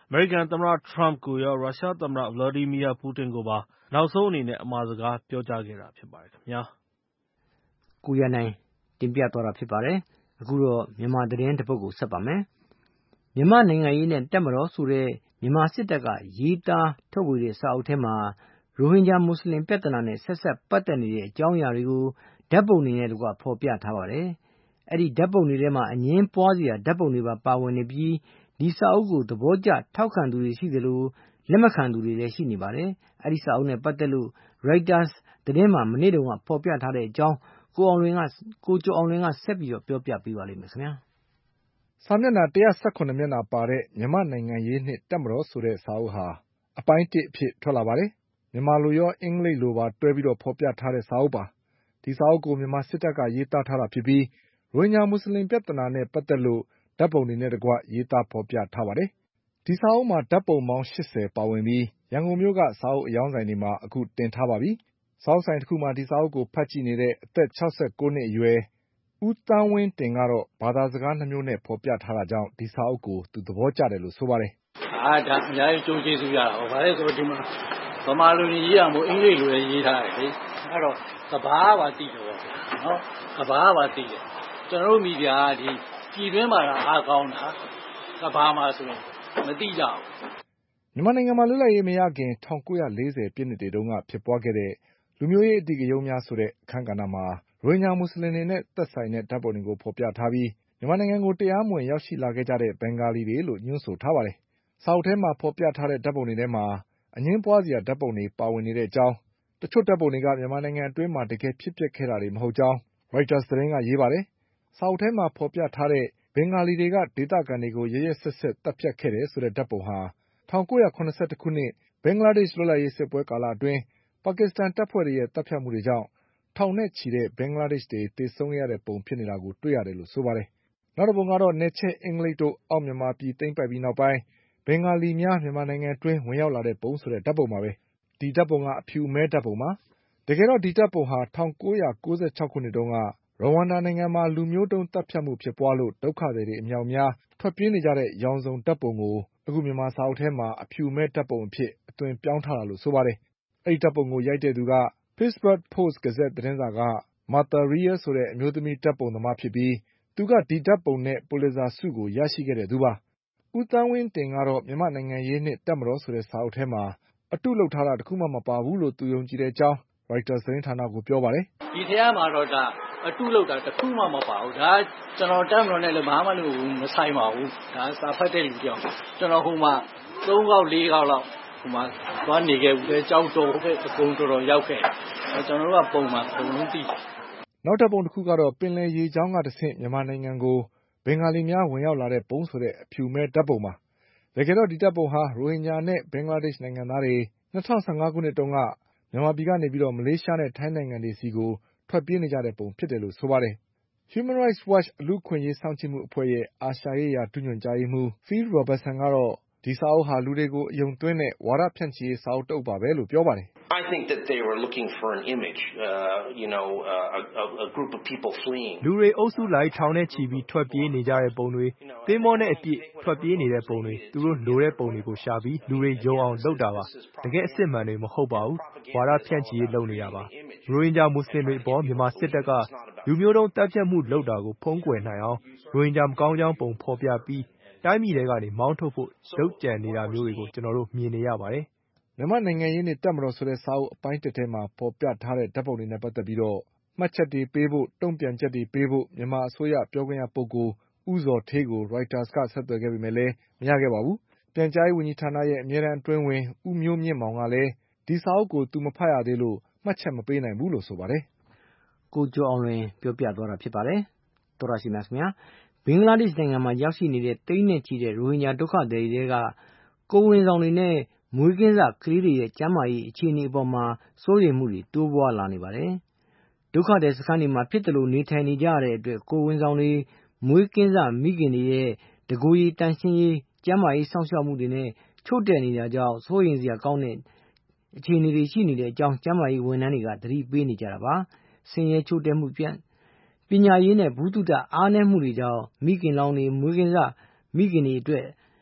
အမေရိကန်သမ္မတ Trump ကိုရော ရုရှားသမ္မတ Vladimir Putin ကိုပါနောက်ဆုံးအနေနဲ့အမှာစကားပြောကြားခဲ့တာဖြစ်ပါတယ်ခင်ဗျာ။ကိုရနိုင်တင်ပြသွားတာဖြစ်ပါတယ်။အခုတော့မြန်မာသတင်းတစ်ပုဒ်ကိုဆက်ပါမယ်။မြန်မာနိုင်ငံရေးနဲ့တပ်မတော်ဆိုတဲ့မြန်မာစစ်တပ်ကရေးသားထုတ်ဝေတဲ့စာအုပ်ထဲမှာရိုဟင်ဂျာမွတ်စလင်ပြဿနာနဲ့ဆက်ဆက်ပတ်သက်နေတဲ့အကြောင်းအရာတွေကိုဓာတ်ပုံတွေနဲ့တကွဖော်ပြထားပါတယ်။အဲ့ဒီဓာတ်ပုံတွေထဲမှာအငင်းပွားစရာဓာတ်ပုံတွေပါပါဝင်နေပြီးဒီစာအုပ်ကိုသဘောကျထောက်ခံသူတွေရှိသလိုလက်မခံသူတွေလည်းရှိနေပါတယ်။အဲ့ဒီစာအုပ်နဲ့ပတ်သက်လို့ Reuters သတင်းမှာမနေ့တုန်းကဖော်ပြထားတဲ့အကြောင်းကိုအောင်လွင်ကကိုကျော်အောင်လွင်ကဆက်ပြီးတော့ပြောပြပေးပါလိမ့်မယ်ခင်ဗျာ။စာမျက်နှာone hundred seventeenမျက်နှာပါတဲ့မြန်မာနိုင်ငံရေးနှင့်တပ်မတော်ဆိုတဲ့စာအုပ်ဟာအပိုင်းoneအဖြစ်ထွက်လာပါတယ်။မြန်မာလိုရောအင်္ဂလိပ်လိုပါတွဲပြီးတော့ဖော်ပြထားတဲ့စာအုပ်ပါ။ဒီစာအုပ်ကိုမြန်မာစစ်တပ်ကရေးသားထားတာဖြစ်ပြီးရိုဟင်ဂျာမွတ်စလင်ပြဿနာနဲ့ပတ်သက်လို့ဓာတ်ပုံတွေနဲ့တကွရေးသားဖော်ပြထားပါတယ်။ဒီစာအုပ်မှာဓာတ်ပုံပေါင်းeightyပါဝင်ပြီးရန်ကုန်မြို့ကစာအုပ်အရောင်းဆိုင်တွေမှာအခုတင်ထားပါပြီ။စာအုပ်ဆိုင်တစ်ခုမှာဒီစာအုပ်ကိုဖတ်ကြည့်နေတဲ့အသက်sixty-nineနှစ်အရွယ်ဦးသန်းဝင်းတင်ကတော့ဘာသာစကားနှစ်မျိုးနဲ့ဖော်ပြထားတာကြောင့်ဒီစာအုပ်ကိုသူသဘောကျတယ်လို့ဆိုပါတယ်။အာဒါအများကြီးကြိုးကျေးဇူးရတာ။ဘာလဲဆိုတော့ဒီမှာဗမာလူကြီးရေးရမို့အင်္ဂလိပ်လိုလည်းရေးထားတယ်လေ။အဲ့တော့ကဘာပါတည်တယ်ပေါ့နော်။ကဘာပါတည်တယ်။ကျွန်တော်တို့မိဖုရားဒီပြည်တွင်းမှာအားကောင်းတာကဘာမှာဆိုရင်မသိကြဘူး။မြန်မာနိုင်ငံမှာလွတ်လပ်ရေးမရခင်nineteen fortyပြည့်နှစ်တွေတုန်းကဖြစ်ပွားခဲ့တဲ့လူမျိုးရေးအဓိကရုဏ်းများဆိုတဲ့အခန်းကဏ္ဍမှာရိုဟင်ဂျာမွတ်စလင်တွေနဲ့သက်ဆိုင်တဲ့ဓာတ်ပုံတွေကိုဖော်ပြထားပြီးမြန်မာနိုင်ငံကိုတရားမဝင်ရောက်ရှိလာခဲ့ကြတဲ့ဘင်္ဂါလီတွေလို့ညွှန်းဆိုထားပါတယ်။စာအုပ်ထဲမှာဖော်ပြထားတဲ့ဓာတ်ပုံတွေထဲမှာအငြင်းပွားစရာဓာတ်ပုံတွေပါဝင်နေတဲ့အကြောင်းတချို့ဓာတ်ပုံတွေကမြန်မာနိုင်ငံအတွင်းမှာတကယ်ဖြစ်ပျက်ခဲ့တာတွေမဟုတ်ကြောင်း Reuters သတင်းကရေးပါတယ်။စာအုပ်ထဲမှာဖော်ပြထားတဲ့ဘင်္ဂါလီတွေကဒေသခံတွေကိုရက်ရက်စက်စက်သတ်ဖြတ်ခဲ့တယ်ဆိုတဲ့ဓာတ်ပုံဟာnineteen seventy-oneခုနှစ်ဘင်္ဂလားဒေ့ရှ်လွတ်လပ်ရေးစစ်ပွဲကာလအတွင်းပါကစ္စတန်တပ်ဖွဲ့တွေရဲ့သတ်ဖြတ်မှုတွေကြောင့်ထောင်နဲ့ချီတဲ့ဘင်္ဂလားဒေ့ရှ်တွေသေဆုံးခဲ့ရတဲ့ပုံဖြစ်နေတာကိုတွေ့ရတယ်လို့ဆိုပါတယ်။နောက်တစ်ပုံကတော့နယ်ချဲ့အင်္ဂလိပ်တို့အောက်မြန်မာပြည်သိမ်းပိုက်ပြီးနောက်ပိုင်းဘင်္ဂါလီများမြန်မာနိုင်ငံအတွင်းဝင်ရောက်လာတဲ့ပုံဆိုတဲ့ဓာတ်ပုံပါပဲ။ဒီဓာတ်ပုံကအဖြူအမဲဓာတ်ပုံပါ။တကယ်တော့ဒီဓာတ်ပုံဟာnineteen ninety-sixခုနှစ်တုန်းကရဝမ်ဒါနိုင်ငံမှာလူမျိုးတုံးသတ်ဖြတ်မှုဖြစ်ပွားလို့ဒုက္ခသည်တွေအမြောက်အများထွက်ပြေးနေကြတဲ့ရောင်စုံဓာတ်ပုံကိုအခုမြန်မာစာအုပ်ထဲမှာအဖြူအမဲဓာတ်ပုံအဖြစ်အသွင်ပြောင်းထားတာလို့ဆိုပါတယ်။အဲဒီဓာတ်ပုံကိုရိုက်တဲ့သူက Pittsburgh Post-Gazette သတင်းစာက Martha Rial ဆိုတဲ့အမျိုးသမီးဓာတ်ပုံသမားဖြစ်ပြီးသူကဒီဓာတ်ပုံနဲ့ပူလစ်ဇာဆုကိုရရှိခဲ့တဲ့သူပါ။ဦးသန်းဝင်းတင်ကတော့မြန်မာနိုင်ငံရေးနှင့်တပ်မတော်ဆိုတဲ့စာအုပ်ထဲမှာအတုလုပ်ထားတာတစ်ခုမှမပါဘူးလို့သူယုံကြည်တဲ့အကြောင်း Reuters သတင်းဌာနကိုပြောပါတယ်။ဒီထဲမှာတော့ဒါအတုလုပ်တာတစ်ခုမှမပါဘူး။ဒါကျွန်တော်တပ်မတော်နဲ့လည်းဘာမှမဆိုင်ပါဘူး။ဒါစာဖတ်တဲ့လူကြောင့်ကျွန်တော်ဟိုမှာthreeခေါက်fourခေါက်လောက်ဟိုမှာသွားနေခဲ့ဦးတယ်ကြောက်တော်ပဲအကုန်တော်တော်ရောက်ခဲ့။ကျွန်တော်တို့ကပုံမှန်အကုန်လုံးသိတယ်။နောက်တစ်ပုံတစ်ခုကတော့ပင်လယ်ရေကြောင်းကတဆင့်မြန်မာနိုင်ငံကိုဘင်္ဂါလီများဝင်ရောက်လာတဲ့ပုံဆိုတဲ့အဖြူမဲဓာတ်ပုံပါ။တကယ်တော့ဒီဓာတ်ပုံဟာရိုဟင်ဂျာနဲ့ဘင်္ဂလားဒေ့ရှ်နိုင်ငံသားတွေtwenty fifteenခုနှစ်တုန်းကမြန်မာပြည်ကနေပြီးတော့မလေးရှားနဲ့ထိုင်းနိုင်ငံတွေစီကိုထွက်ပြေးနေကြတဲ့ပုံဖြစ်တယ်လို့ဆိုပါတယ်။ Human Rights Watch လူ့အခွင့်အရေးစောင့်ကြည့်မှုအဖွဲ့ရဲ့အာရှရေးရာဒုညွှန်ကြားရေးမှူး Phil Robertson ကတော့ဒီစာအုပ်ဟာလူတွေကိုအယုံသွင်းတဲ့ဝါဒဖြန့်ချိရေးစာအုပ်တစ်အုပ်ပါပဲလို့ပြောပါတယ်။ I think that they were looking for an image, uh, you know, uh, a, a group of people fleeing. လူတွေအုပ်စုလိုက်ထောင်နဲ့ချီပြီးထွက်ပြေးနေကြတဲ့ပုံတွေသင်္ဘောနဲ့အပြည့်ထွက်ပြေးနေတဲ့ပုံတွေသူတို့လိုတဲ့ပုံတွေကိုရှာပြီးလူတွေယုံအောင်လုပ်တာပါတကယ်အစစ်မှန်တွေမဟုတ်ပါဘူးဝါဒဖြန့်ချိရေးလုပ်နေတာပါရိုဟင်ဂျာမွတ်စလင်တွေအပေါ်မြန်မာစစ်တပ်ကလူမျိုးတုံးတပ်ဖြတ်မှုလုပ်တာကိုဖုံးကွယ်နိုင်အောင်ရိုဟင်ဂျာမကောင်းကြောင်းပုံဖော်ပြပြီးတိုင်းပြည်တွေကနေမောင်းထုတ်ဖို့လုပ်ကြံနေတာမျိုးတွေကိုကျွန်တော်တို့မြင်နေရပါတယ်မြန်မာနိုင်ငံရေးနဲ့တပ်မတော်ဆိုတဲ့စာအုပ်အပိုင်းတစ်ထဲမှာပေါ်ပြထားတဲ့ဓာတ်ပုံတွေနဲ့ပတ်သက်ပြီးတော့မှတ်ချက်တွေပေးဖို့တုံ့ပြန်ချက်တွေပေးဖို့မြန်မာအစိုးရပြောခွင့်ရပုဂ္ဂိုလ်ဦးဇော်ဌေးကို Reuters ကဆက်သွယ်ခဲ့ပေမဲ့လည်းမရခဲ့ပါဘူး။ပြန်ကြားရေးဝန်ကြီးဌာနရဲ့အမြဲတမ်းအတွင်းဝန်ဦးမျိုးမြင့်မောင်ကလည်းဒီစာအုပ်ကိုသူမဖတ်ရသေးလို့မှတ်ချက်မပေးနိုင်ဘူးလို့ဆိုပါတယ်။ကိုကျော်အောင်လွင်ပြောပြသွားတာဖြစ်ပါတယ်။တော်ရရှိမြတ်ခင်ဗျာဘင်္ဂလားဒေ့ရှ်နိုင်ငံမှာရောက်ရှိနေတဲ့တိန်းနဲ့ချီတဲ့ရိုဟင်ဂျာဒုက္ခသည်တွေကကိုယ်ဝန်ဆောင်တွေနဲ့မွေးကင်းစကလေးတွေရဲ့ကျန်းမာရေးအခြေအနေအပေါ်မှာစိုးရိမ်မှုတွေတိုးပွားလာနေပါတယ်။ဒုက္ခသည်စခန်းတွေမှာဖြစ်တယ်လို့နေထိုင်နေကြရတဲ့အတွက်ကိုယ်ဝန်ဆောင်တွေမွေးကင်းစမိခင်တွေရဲ့တကိုယ်ရည်တန်ရှင်းရေးကျန်းမာရေးစောင့်ရှောက်မှုတွေနဲ့ချို့တဲ့နေတာကြောင့်စိုးရိမ်စရာကောင်းတဲ့အခြေအနေတွေရှိနေတဲ့အကြောင်းကျန်းမာရေးဝန်ထမ်းတွေကသတိပေးနေကြတာပါ။ဆင်းရဲချို့တဲ့မှုပြန်ပညာရေးနဲ့ဘူးတုတအားနည်းမှုတွေကြောင့်မိခင်လောင်တွေမွေးကင်းစမိခင်တွေအတွက်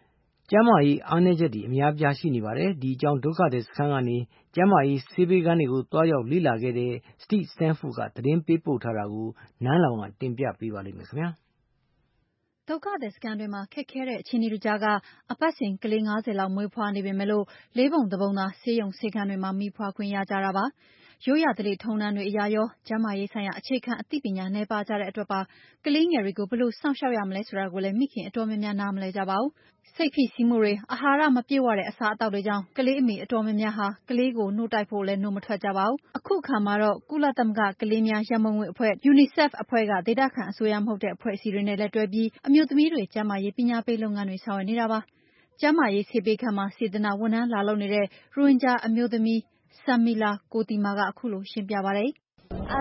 ကျန်းမာရေးအားနည်းချက်တွေအများပြားရှိနေပါတယ်။ဒီအကြောင်းဒုက္ခသည်စခန်းကနေကျန်းမာရေးဆေးပေးခန်းတွေကိုတွားရောက်လေ့လာခဲ့တဲ့ Steve Stanford ကသတင်းပေးပို့ထားတာကိုနန်းလောင်ကတင်ပြပေးပါလိမ့်မယ်ခင်ဗျာဒုက္ခသည်စခန်းတွေမှာခက်ခဲတဲ့အခြေအနေတွေကြားကအပတ်စဉ်ကလေး၅၀လောက်မွေးဖွားနေပေမဲ့လို့လေးပုံတစ်ပုံသာဆေးရုံဆေးခန်းတွေမှာမိဖွားခွင့်ရကြတာပါ။ရိုးရာဓလေ့ထုံးတမ်းတွေအရရောကျန်းမာရေးဆိုင်ရာအခြေခံအသိပညာနည်းပါးကြတဲ့အတွက်ပါကလေးငယ်တွေကိုဘယ်လိုစောင့်ရှောက်ရမလဲဆိုတာကိုလည်းမိခင်အတော်များများနားမလည်ကြပါဘူး။စိတ်ဖိစီးမှုတွေအာဟာရမပြည့်ဝတဲ့အစားအသောက်တွေကြောင့်ကလေးအမေအတော်များများဟာကလေးကိုနှုတ်တိုက်ဖို့လည်းနှုတ်မထွက်ကြပါဘူး။အခုအခါမှာတော့ကုလသမဂ္ဂကလေးများရန်ပုံငွေအဖွဲ့ UNICEF အဖွဲ့ကဒေသခံအစိုးရမဟုတ်တဲ့အဖွဲ့အစည်းတွေနဲ့လက်တွဲပြီးအမျိုးသမီးတွေကျန်းမာရေးပညာပေးလုပ်ငန်းတွေဆောင်ရွက်နေတာပါ။ကျန်းမာရေးဆေးပေးခန်းမှာစေတနာဝန်ထမ်းလာလုပ်နေတဲ့ရိုဟင်ဂျာအမျိုးသမီးဆမ်မီလာကိုတီမာကအခုလိုရှင်းပြပါတယ်။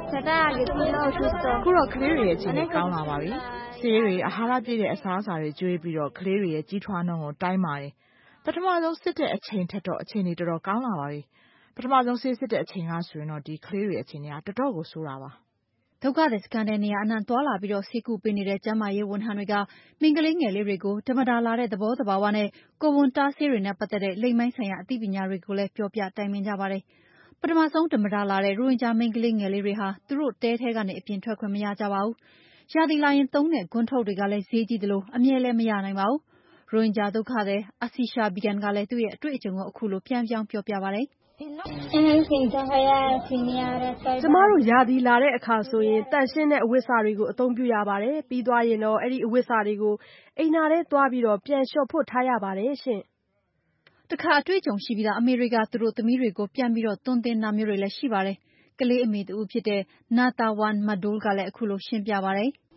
အခုတော့ကလေးတွေရဲ့အခြေအနေကောင်းလာပါပြီ။ဆေးတွေအာဟာရပြည့်တဲ့အစားအစာတွေကျွေးပြီးတော့ကလေးတွေရဲ့ကြီးထွားနှုန်းကိုတိုင်းပါတယ်။ပထမဆုံးစစ်တဲ့အချိန်ထက်တော့အခြေအနေတော်တော်ကောင်းလာပါပြီ။ပထမဆုံးဆေးစစ်တဲ့အချိန်ကဆိုရင်တော့ဒီကလေးတွေအခြေအနေကတော်တော်ကိုဆိုးတာပါ။ဒုက္ခသည်စခန်းထဲနေရာအနှံ့သွားလာပြီးတော့ဆေးကုပေးနေတဲ့ကျန်းမာရေးဝန်ထမ်းတွေကမိန်းကလေးငယ်လေးတွေကိုဓမ္မတာလာတဲ့သဘောတဘာဝနဲ့ကိုယ်ဝန်တားဆေးတွေနဲ့ပတ်သက်တဲ့လိင်ပိုင်းဆိုင်ရာအသိပညာတွေကိုလည်းပြောပြတိုင်ပင်ကြပါတယ်။ပထမဆုံးဓမ္မတာလာတဲ့ရိုဟင်ဂျာမိန်းကလေးငယ်လေးတွေဟာသူတို့တဲထဲကနေအပြင်ထွက်ခွင့်မရကြပါဘူး။ရာသီလာရင်သုံးတဲ့ဂွန်းထုတ်တွေကလည်းဈေးကြီးသလိုအမြဲလည်းမရနိုင်ပါဘူး။ရိုဟင်ဂျာဒုက္ခသည်အစီရှာဘီဂန်ကလည်းသူ့ရဲ့အတွေ့အကြုံကိုအခုလိုပြန်ပြောင်းပြောပြပါတယ်။ကျမတို့ရာသီလာတဲ့အခါဆိုရင်တန့်ရှင်းတဲ့အဝတ်စတွေကိုအသုံးပြုရပါတယ်။ပြီးသွားရင်တော့အဲ့ဒီအဝတ်စတွေကိုအိမ်သာထဲသွားပြီးတော့ပြန်လျှော်ဖွတ်ထားရပါတယ်ရှင်။တခါအတွေ့အကြုံရှိပြီးသားအမေရိကသူတို့သမီးတွေကိုပြန်ပြီးတော့တွန်းတင်တာမျိုးတွေလည်းရှိပါတယ်။ကလေးအမေတူဖြစ်တဲ့နာတာဝန်မဒိုးကလည်းအခုလိုရှင်းပြပါတယ်။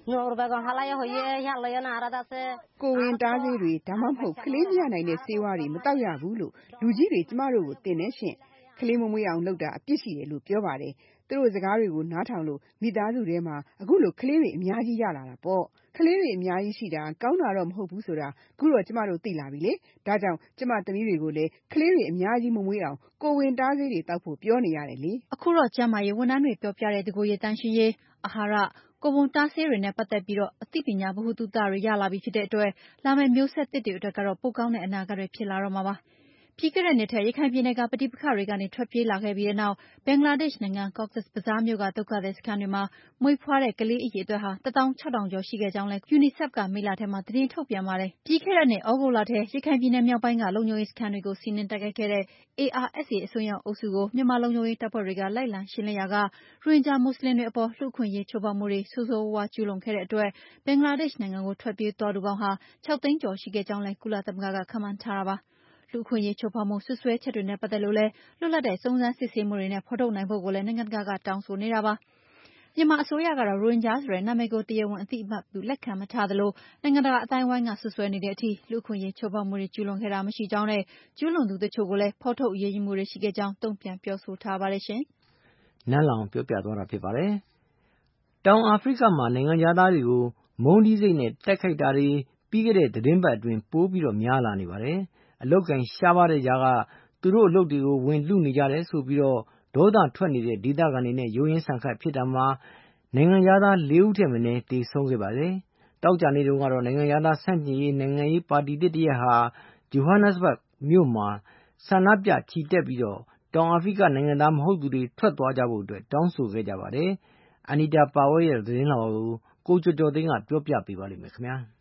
ကိုဝင်တားဆေးတွေဒါမှမဟုတ်ကလေးမရနိုင်တဲ့ဆေးဝါးတွေမတောက်ရဘူးလို့လူကြီးတွေကျမတို့ကိုတင်နေရှင်ကလေးမမွေးအောင်လုပ်တာအပြစ်ရှိတယ်လို့ပြောပါတယ်သူတို့စကားတွေကိုနားထောင်လို့မိသားစုထဲမှာအခုလိုကလေးတွေအများကြီးရလာတာပေါ့ကလေးတွေအများကြီးရှိတာကောင်းတာတော့မဟုတ်ဘူးဆိုတာအခုတော့ကျမတို့သိလာပြီလေဒါကြောင့်ကျမသမီးတွေကိုလည်းကလေးတွေအများကြီးမမွေးအောင်ကိုဝင်တားဆေးတွေတောက်ဖို့ပြောနေရတယ်လေအခုတော့ကျမရဲ့ဝန်ထမ်းတွေပြောပြတဲ့တကူရတန်းရှင်ရေးအာဟာရကိုဝန်တားဆေးတွေနဲ့ပတ်သက်ပြီးတော့အသိပညာဗဟုသုတတွေရလာပြီဖြစ်တဲ့အတွက်လာမယ့်မျိုးဆက်သစ်တွေအတွက်ကတော့ပိုကောင်းတဲ့အနာဂတ်တွေဖြစ်လာတော့မှာပါပြီးခဲ့တဲ့နှစ်ထဲရခိုင်ပြည်နယ်ကပဋိပက္ခတွေကနေထွက်ပြေးလာခဲ့ပြီးတဲ့နောက်ဘင်္ဂလားဒေ့ရှ်နိုင်ငံ Cox's Bazar မြို့ကဒုက္ခသည်စခန်းတွေမှာမွေးဖွားတဲ့ကလေးအရေအတွက်ဟာတစ်သောင်းခြောက်ထောင်ကျော်ရှိခဲ့ကြောင်းလည်း UNICEF ကမေလထဲမှာသတင်းထုတ်ပြန်ပါတယ်။ပြီးခဲ့တဲ့နှစ်ဩဂုတ်လထဲရခိုင်ပြည်နယ်မြောက်ပိုင်းကလုံခြုံရေးစခန်းတွေကိုစီးနင်းတိုက်ခိုက်ခဲ့တဲ့ A R S A အစွန်းရောက်အုပ်စုကိုမြန်မာလုံခြုံရေးတပ်ဖွဲ့တွေကလိုက်လံရှင်းလင်းရာကရိုဟင်ဂျာမွတ်စလင်တွေအပေါ်လူ့အခွင့်အရေးချိုးဖောက်မှုတွေဆိုးဆိုးဝါးဝါးကျူးလွန်ခဲ့တဲ့အတွက်ဘင်္ဂလားဒေ့ရှ်နိုင်ငံကိုထွက်ပြေးသွားသူပေါင်းဟာခြောက်သိန်းကျော်ရှိခဲ့ကြောင်းလည်းကုလသမဂ္ဂကခန့်မှန်းထားတာပါလူ့အခွင့်အရေးချိုးဖောက်မှုဆွဆွဲချက်တွေနဲ့ပတ်သက်လို့လည်းလွတ်လပ်တဲ့စုံစမ်းစစ်ဆေးမှုတွေနဲ့ဖော်ထုတ်နိုင်ဖို့ကိုလည်းနိုင်ငံတကာကတောင်းဆိုနေတာပါမြန်မာအစိုးရကတော့ရိုဟင်ဂျာဆိုတဲ့နာမည်ကိုတရားဝင်အသိအမှတ်ပြုလက်ခံမထားသလိုနိုင်ငံတကာအတိုင်းအဝိုင်းကဆွဆွဲနေတဲ့အထိလူ့အခွင့်အရေးချိုးဖောက်မှုတွေကျူးလွန်ခဲ့တာမရှိကြောင်းနဲ့ကျူးလွန်သူတချို့ကိုလည်းဖော်ထုတ်အရေးယူမှုတွေရှိခဲ့ကြောင်းတုံ့ပြန်ပြောဆိုထားပါတယ်ရှင်။နန်းလောင်ပြောပြသွားတာဖြစ်ပါတယ်။တောင်အာဖရိကမှာနိုင်ငံသားတွေကိုမုန်းတီးစိတ်နဲ့တိုက်ခိုက်တာတွေပြီးခဲ့တဲ့သတင်းပတ်အတွင်းပိုပြီးတော့များလာနေပါတယ်။အလုတ်ကန်ရှားပါတဲ့ကြားကသူတို့အလုပ်တွေကိုဝင်လူနေကြတယ်ဆိုပြီးတော့ဒေါသထွက်နေတဲ့ဒေသခံတွေနဲ့ရိုးရင်းဆန်ခတ်ဖြစ်တာမှာနိုင်ငံသားလေးဦးထက်မနည်းသေဆုံးခဲ့ပါတယ်။တောက်ကြနေတုန်းကတော့နိုင်ငံသားဆန့်ကျင်ရေးနိုင်ငံရေးပါတီတစ်တရက်ဟာဂျိုဟန်နက်စဘတ်မြို့မှာဆန္ဒပြချီတက်ပြီးတော့တောင်အာဖရိကနိုင်ငံသားမဟုတ်သူတွေထွက်သွားကြဖို့အတွက်တောင်းဆိုခဲ့ကြပါတယ်။ အန်နီတာပါဝဲရဲ့သတင်းလွှာကိုကိုကျော်ကျော်သိန်းကပြောပြပေးပါလိမ့်မယ်ခင်ဗျာ။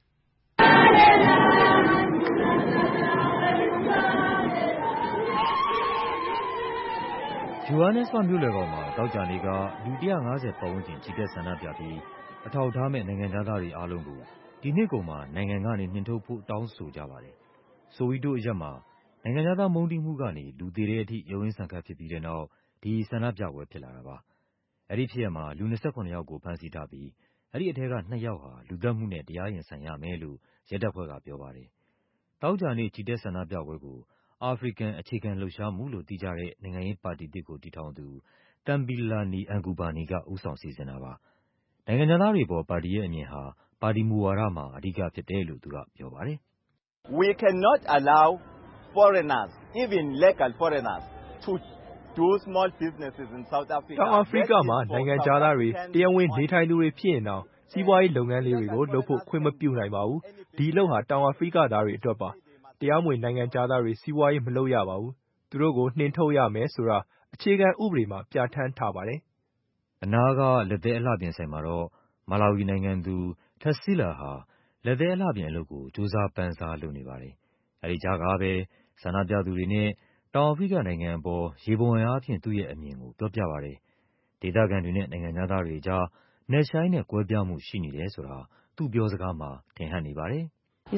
ဂျိုဟန်နက်စဘတ်မြို့လယ်ကောင်မှာသောကြာနေ့ကလူတစ်ရာ့ငါးဆယ်ပတ်ဝန်းကျင်ချီတက်ဆန္ဒပြပြီးအထောက်အထားမဲ့နိုင်ငံခြားသားတွေအားလုံးကိုဒီနှစ်ကုန်မှာနိုင်ငံကနေနှင်ထုတ်ဖို့တောင်းဆိုကြပါတယ်။ဆိုဝီတိုအရပ်မှာနိုင်ငံခြားသားမုန်းတီးမှုကနေလူသေတဲ့အထိရုန်းရင်းဆန်ခတ်ဖြစ်ပြီးတဲ့နောက်ဒီဆန္ဒပြပွဲဖြစ်လာတာပါ။အဲဒီဖြစ်ရပ်မှာလူ၂၇ယောက်ကိုဖမ်းဆီးထားပြီးအဲဒီအထဲကနှစ်ယောက်ဟာလူသတ်မှုနဲ့တရားရင်ဆိုင်ရမယ်လို့ရဲတပ်ဖွဲ့ကပြောပါတယ်။သောကြာနေ့ချီတက်ဆန္ဒပြပွဲကိုအာဖရိကန်အခြေခံလှုပ်ရှားမှုလို့သိကြတဲ့နိုင်ငံရေးပါတီသစ်ကိုတည်ထောင်သူ Thembelani Ngubane ကဦးဆောင်စီစဉ်တာပါ။နိုင်ငံခြားသားတွေအပေါ်ပါတီရဲ့အမြင်ဟာပါတီမူဝါဒမှာအဓိကဖြစ်တယ်လို့သူကပြောပါတယ်။ We cannot allow foreigners, even legal foreigners, to do small businesses in South Africa. တောင်အာဖရိကမှာနိုင်ငံခြားသားတွေတရားဝင်နေထိုင်သူတွေဖြစ်ရင်တော့စီးပွားရေးလုပ်ငန်းလေးတွေကိုလုပ်ဖို့ခွင့်မပြုနိုင်ပါဘူး။ဒီအလုပ်ဟာတောင်အာဖရိကသားတွေအတွက်ပါတရားမဝင်နိုင်ငံခြားသားတွေစီးပွားရေးမလုပ်ရပါဘူး။သူတို့ကိုနှင်ထုတ်ရမယ်ဆိုတာအခြေခံဥပဒေမှာပြဋ္ဌာန်းထားပါတယ်။ ” အနားကလက်သည်းအလှပြင်ဆိုင်မှာတော့ မာလာဝီနိုင်ငံသူ Tarsila ဟာလက်သည်းအလှပြင်အလုပ်ကိုကြိုးစားပမ်းစားလုပ်နေပါတယ်။ အဲဒီကြားကပဲဆန္ဒပြသူတွေနဲ့တောင်အာဖရိကနိုင်ငံအပေါ်ယေဘုယျအားဖြင့်သူ့ရဲ့အမြင်ကိုပြောပြပါတယ်။ ဒေသခံတွေနဲ့နိုင်ငံခြားသားတွေကြား နက်ရှိုင်းတဲ့ကွဲပြားမှုရှိနေတယ်ဆိုတာ သူ့ပြောစကားမှာထင်ဟပ်နေပါတယ်။ “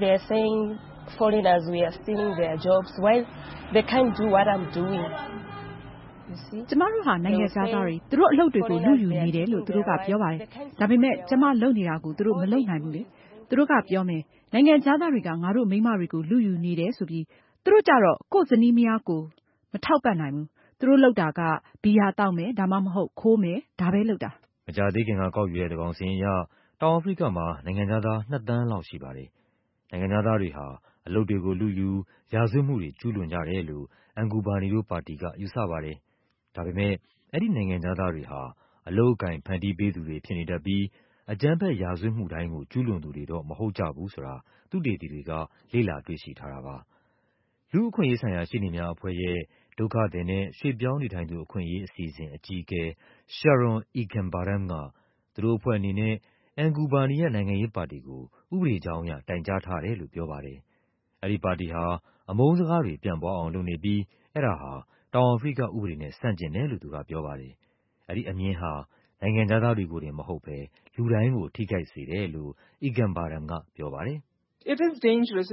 ကျမတို့ဟာနိုင်ငံခြားသားတွေ၊ သူတို့အလုပ်တွေကိုလုယူနေတယ်လို့သူတို့ကပြောပါတယ်။ ဒါပေမဲ့ကျမလုပ်နေတာကိုသူတို့မလုပ်နိုင်ဘူးလေ။ သူတို့ကပြောမယ်၊ နိုင်ငံခြားသားတွေကငါတို့မိန်းမတွေကိုလုယူနေတယ်ဆိုပြီး၊ သူတို့ကျတော့ ကိုယ့်ဇနီးမယားကိုမထောက်ပံ့နိုင်ဘူး။ သူတို့လုပ်တာက ဘီယာသောက်မယ် ဒါမှမဟုတ်ခိုးမယ် ဒါပဲလုပ်တာ။ ” မကြာသေးခင်ကကောက်ယူတဲ့သန်းခေါင်စာရင်းအရ တောင်အာဖရိကမှာနိုင်ငံခြားသား နှစ်သန်းလောက်ရှိပါတယ်။ နိုင်ငံခြားသားတွေဟာ အလုပ်တွေကိုလုယူ၊ ရာဇဝတ်မှုတွေကျူးလွန်ကြတယ်လို့ Angubani တို့ပါတီကယူဆပါတယ်။ ဒါပေမဲ့အဲဒီနိုင်ငံခြားသားတွေဟာ အလုပ်အကိုင်ဖန်တီးပေးသူတွေဖြစ်နေတတ်ပြီး အကြမ်းဖက်ရာဇဝတ်မှုတိုင်းကိုကျူးလွန်သူတွေတော့မဟုတ်ကြဘူးဆိုတာ သုတေသီတွေက လေ့လာတွေ့ရှိထားတာပါ။ လူ့အခွင့်အရေးဆိုင်ရာရှေ့နေများအဖွဲ့ရဲ့ ဒုက္ခသည်နဲ့ ရွှေ့ပြောင်းနေထိုင်သူအခွင့်အရေးအစီအစဉ် အကြီးအကဲ Sharon Egambareme က သူတို့အဖွဲ့အနေနဲ့ Angubani ရဲ့နိုင်ငံရေးပါတီကို ဥပဒေကြောင်းအရ တိုင်ကြားထားတယ်လို့ပြောပါတယ်။ အဲဒီပါတီဟာ အမုန်းစကားတွေပြန့်ပွားအောင်လုပ်နေပြီး အဲဒါဟာ တောင်အာဖရိကဥပဒေနဲ့ ဆန့်ကျင်တယ်လို့သူကပြောပါတယ်။ အဲဒီအမြင်ဟာ နိုင်ငံခြားသားတွေကိုတင်မဟုတ်ဘဲ လူတိုင်းကို ထိခိုက်စေတယ်လို့ Egambareme ကပြောပါတယ်။ “အဲဒါအန္တရာယ်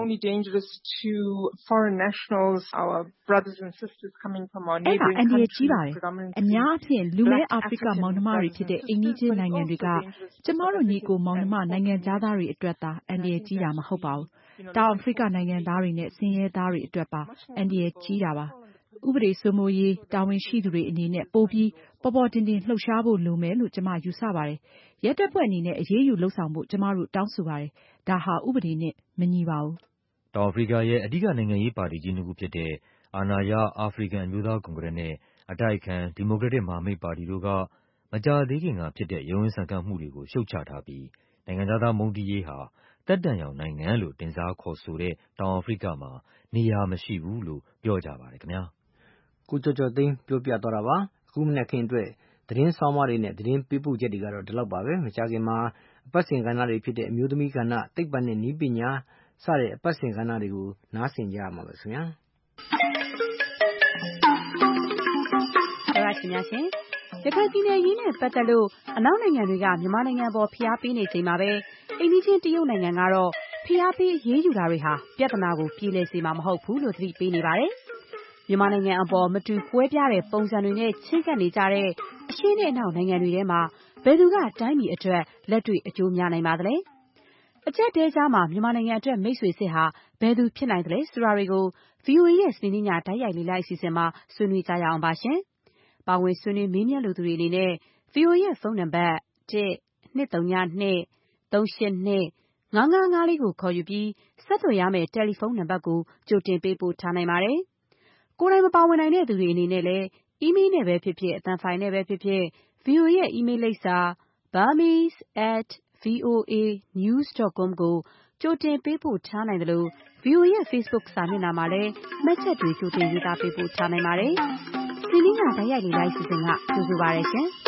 ကြီးပါတယ်။ အများအားဖြင့် လူမည်းအာဖရိကမောင်နှမတွေဖြစ်တဲ့ အိမ်နီးချင်းနိုင်ငံတွေက ကျမတို့ညီအကိုမောင်နှမနိုင်ငံခြားသားတွေအတွက်သာ အန္တရာယ်ကြီးတာမဟုတ်ပါဘူး။ တောင်အာဖရိကနိုင်ငံသားတွေနဲ့ ဆင်းရဲသားတွေအတွက်ပါ အန္တရာယ်ကြီးတာပါ။ ဥပဒေစိုးမိုးရေးတာဝန်ရှိသူတွေအနေနဲ့ ပိုပြီးပေါ်ပေါ်တင်တင်လှုပ်ရှားဖို့လိုမယ်လို့ ကျမယူဆပါတယ်။ ရဲတပ်ဖွဲ့အနေနဲ့ အရေးယူလုပ်ဆောင်ဖို့ ကျမတို့တောင်းဆိုပါတယ်။ ဒါဟာဥပဒေနဲ့မညီပါဘူး။ ” တောင်အာဖရိကရဲ့ အဓိကနိုင်ငံရေးပါတီကြီးနှစ်ခုဖြစ်တဲ့ အာဏာရ အာဖရိကန်အမျိုးသားကွန်ဂရက်နဲ့ အတိုက်အခံ ဒီမိုကရက်တစ်မဟာမိတ်ပါတီတို့က မကြာသေးခင်ကဖြစ်တဲ့ ရုန်းရင်းဆန်ခတ်မှုတွေကို ရှုတ်ချထားပြီး နိုင်ငံခြားသားမုန်းတီးရေးဟာ သက်တမ်းရောင်နိုင်ငံလို့ တင်စားခေါ်ဆိုတဲ့ တောင်အာဖရိကမှာ နေရာမရှိဘူးလို့ ပြောကြပါတယ်ခင်ဗျား။ကိုကျော်ကျော်သိန်းပြောပြသွားတာပါ။ အခုမနက်ခင်းအတွက်သတင်းဆောင်းပါးတွေနဲ့သတင်းပေးပို့ချက်တွေကတော့ဒီလောက်ပါပဲ။ မကြာခင်မှာအပတ်စဉ်ကဏ္ဍတွေဖြစ်တဲ့အမျိုးသမီးကဏ္ဍ၊သိပ္ပံနဲ့နည်းပညာစတဲ့အပတ်စဉ်ကဏ္ဍတွေကိုနားဆင်ကြရမှာပါခင်ဗျာ။သောရရှင်များရှင်ရခိုင်ပြည်နယ်ရေးနဲ့ပတ်သက်လို့အနောက်နိုင်ငံတွေကမြန်မာနိုင်ငံပေါ်ဖိအားပေးနေချိန်မှာပဲအိမ်နီးချင်းတရုတ်နိုင်ငံကတော့ဖိအားပေးရေးယူတာတွေဟာပြဿနာကိုပြေလည်စေမှာမဟုတ်ဘူးလို့သတိပေးနေပါတယ်။မြန်မာနိုင်ငံအပေါ်မတူကွဲပြားတဲ့ပုံစံတွေနဲ့ချဉ်းကပ်နေကြတဲ့အရှေ့နဲ့အနောက်နိုင်ငံတွေထဲမှာဘယ်သူကတိုင်းပြည်အတွက်လက်တွေ့အကျိုးများနိုင်ပါသလဲ။အကျပ်တဲကြားမှာမြန်မာနိုင်ငံအတွက်မိတ်ဆွေစစ်ဟာဘယ်သူဖြစ်နိုင်သလဲဆိုတာတွေကို ဗွီအိုအေရဲ့စနေနေ့ညတိုက်ရိုက်လေ့လာအစီအစဉ်မှာဆွေးနွေးကြရအောင်ပါရှင်။ပါဝင်ဆွေးနွေးမေးမြန်းလိုသူတွေအနေနဲ့ ဗွီအိုအေရဲ့ဖုန်းနံပါတ် တစ် နှစ် သုံး ည နှစ် သုံး ရှစ် နှစ် ငါး ငါး ငါး လေးကိုခေါ်ယူပြီးဆက်သွယ်ရမယ့်တယ်လီဖုန်းနံပါတ်ကိုကြိုတင်ပေးပို့ထားနိုင်ပါတယ်။ကိုယ်တိုင်မပါဝင်နိုင်တဲ့သူတွေအနေနဲ့လည်းအီးမေးလ်နဲ့ပဲဖြစ်ဖြစ်အသံဖိုင်နဲ့ပဲဖြစ်ဖြစ် ဗွီအိုအေရဲ့အီးမေးလ်လိပ်စာ burmese at voa news dot com ကိုကြိုတင်ပေးပို့ထားနိုင်သလို ဗွီအိုအေရဲ့ Facebook စာမျက်နှာမှာလည်းမှတ်ချက်တွေကြိုတင်ရေးသားပေးပို့ထားနိုင်ပါတယ်။ဒီနေ့ညတိုက်ရိုက်လေ့လာအစီအစဉ်ကကြိုဆိုပါရရှင်။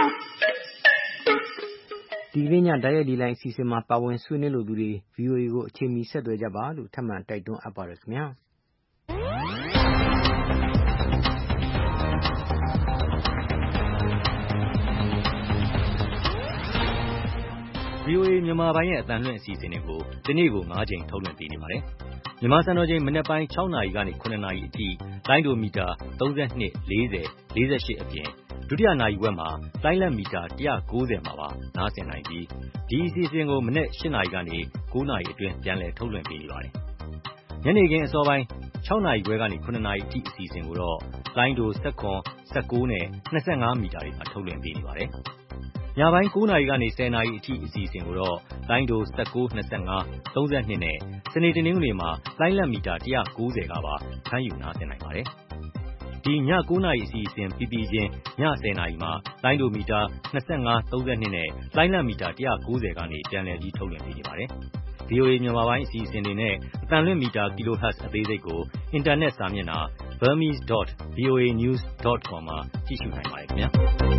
ဒီကနေ့ညတိုက်ရိုက်လေ့လာအစီအစဉ်မှာပါဝင်ဆွေးနွေးလိုသူတွေ ဗွီအိုအေကိုအချိန်မီဆက်သွယ်ကြပါလို့ထပ်မံတိုက်တွန်းအပ်ပါတယ်ခင်ဗျာ။ဗွီအိုအေမြန်မာပိုင်းရဲ့အသံလွှင့်အစီအစဉ်တွေကိုဒီနေ့ကို၅ချိန်ထုတ်လွှင့်ပေးနေပါတယ်။မြန်မာစံတော်ချိန်မနက်ပိုင်း၆နာရီကနေ၇နာရီအထိလိုင်းဒိုမီတာသုံး၂၊လေး၀၊လေး၈အပြင်ဒုတိယနာရီဝက်မှာလိုင်းလတ်မီတာ၁၉၀မှာပါနားဆင်နိုင်ပြီးဒီအစီအစဉ်ကိုမနက်၈နာရီကနေ၉နာရီအတွင်းပြန်လည်ထုတ်လွှင့်ပေးနေပါတယ်။ညနေခင်းအစောပိုင်း၆နာရီခွဲကနေ၇နာရီအထိအစီအစဉ်ကိုတော့လိုင်းဒို၁၇၊၁၉နဲ့၂၅မီတာတွေမှာထုတ်လွှင့်ပေးနေပါတယ်။ညပိုင်း၉နာရီကနေ၁၀နာရီအထိအစီအစဉ်ကိုတော့လိုင်းဒို၁၉၊၂၅၊၃၂နဲ့စနေတနင်္ဂနွေမှာလိုင်းလတ်မီတာ၁၉၀ကပါဖမ်းယူနားဆင်နိုင်ပါတယ်။ဒီည၉နာရီအစီအစဉ်ပြီးပြီးချင်းည၁၀နာရီမှာလိုင်းဒိုမီတာ၂၅၊၃၂နဲ့လိုင်းလတ်မီတာ၁၉၀ကနေပြန်လည်ပြီးထုတ်လွှင့်ပေးနေပါတယ်။ဗွီအိုအေ မြန်မာပိုင်းအစီအစဉ်တွေနဲ့အသံလွှင့်မီတာ kilohertz အသေးစိတ်ကိုအင်တာနက်စာမျက်နှာ burmese dot voa news dot com မှာကြည့်ရှုနိုင်ပါတယ်ခင်ဗျာ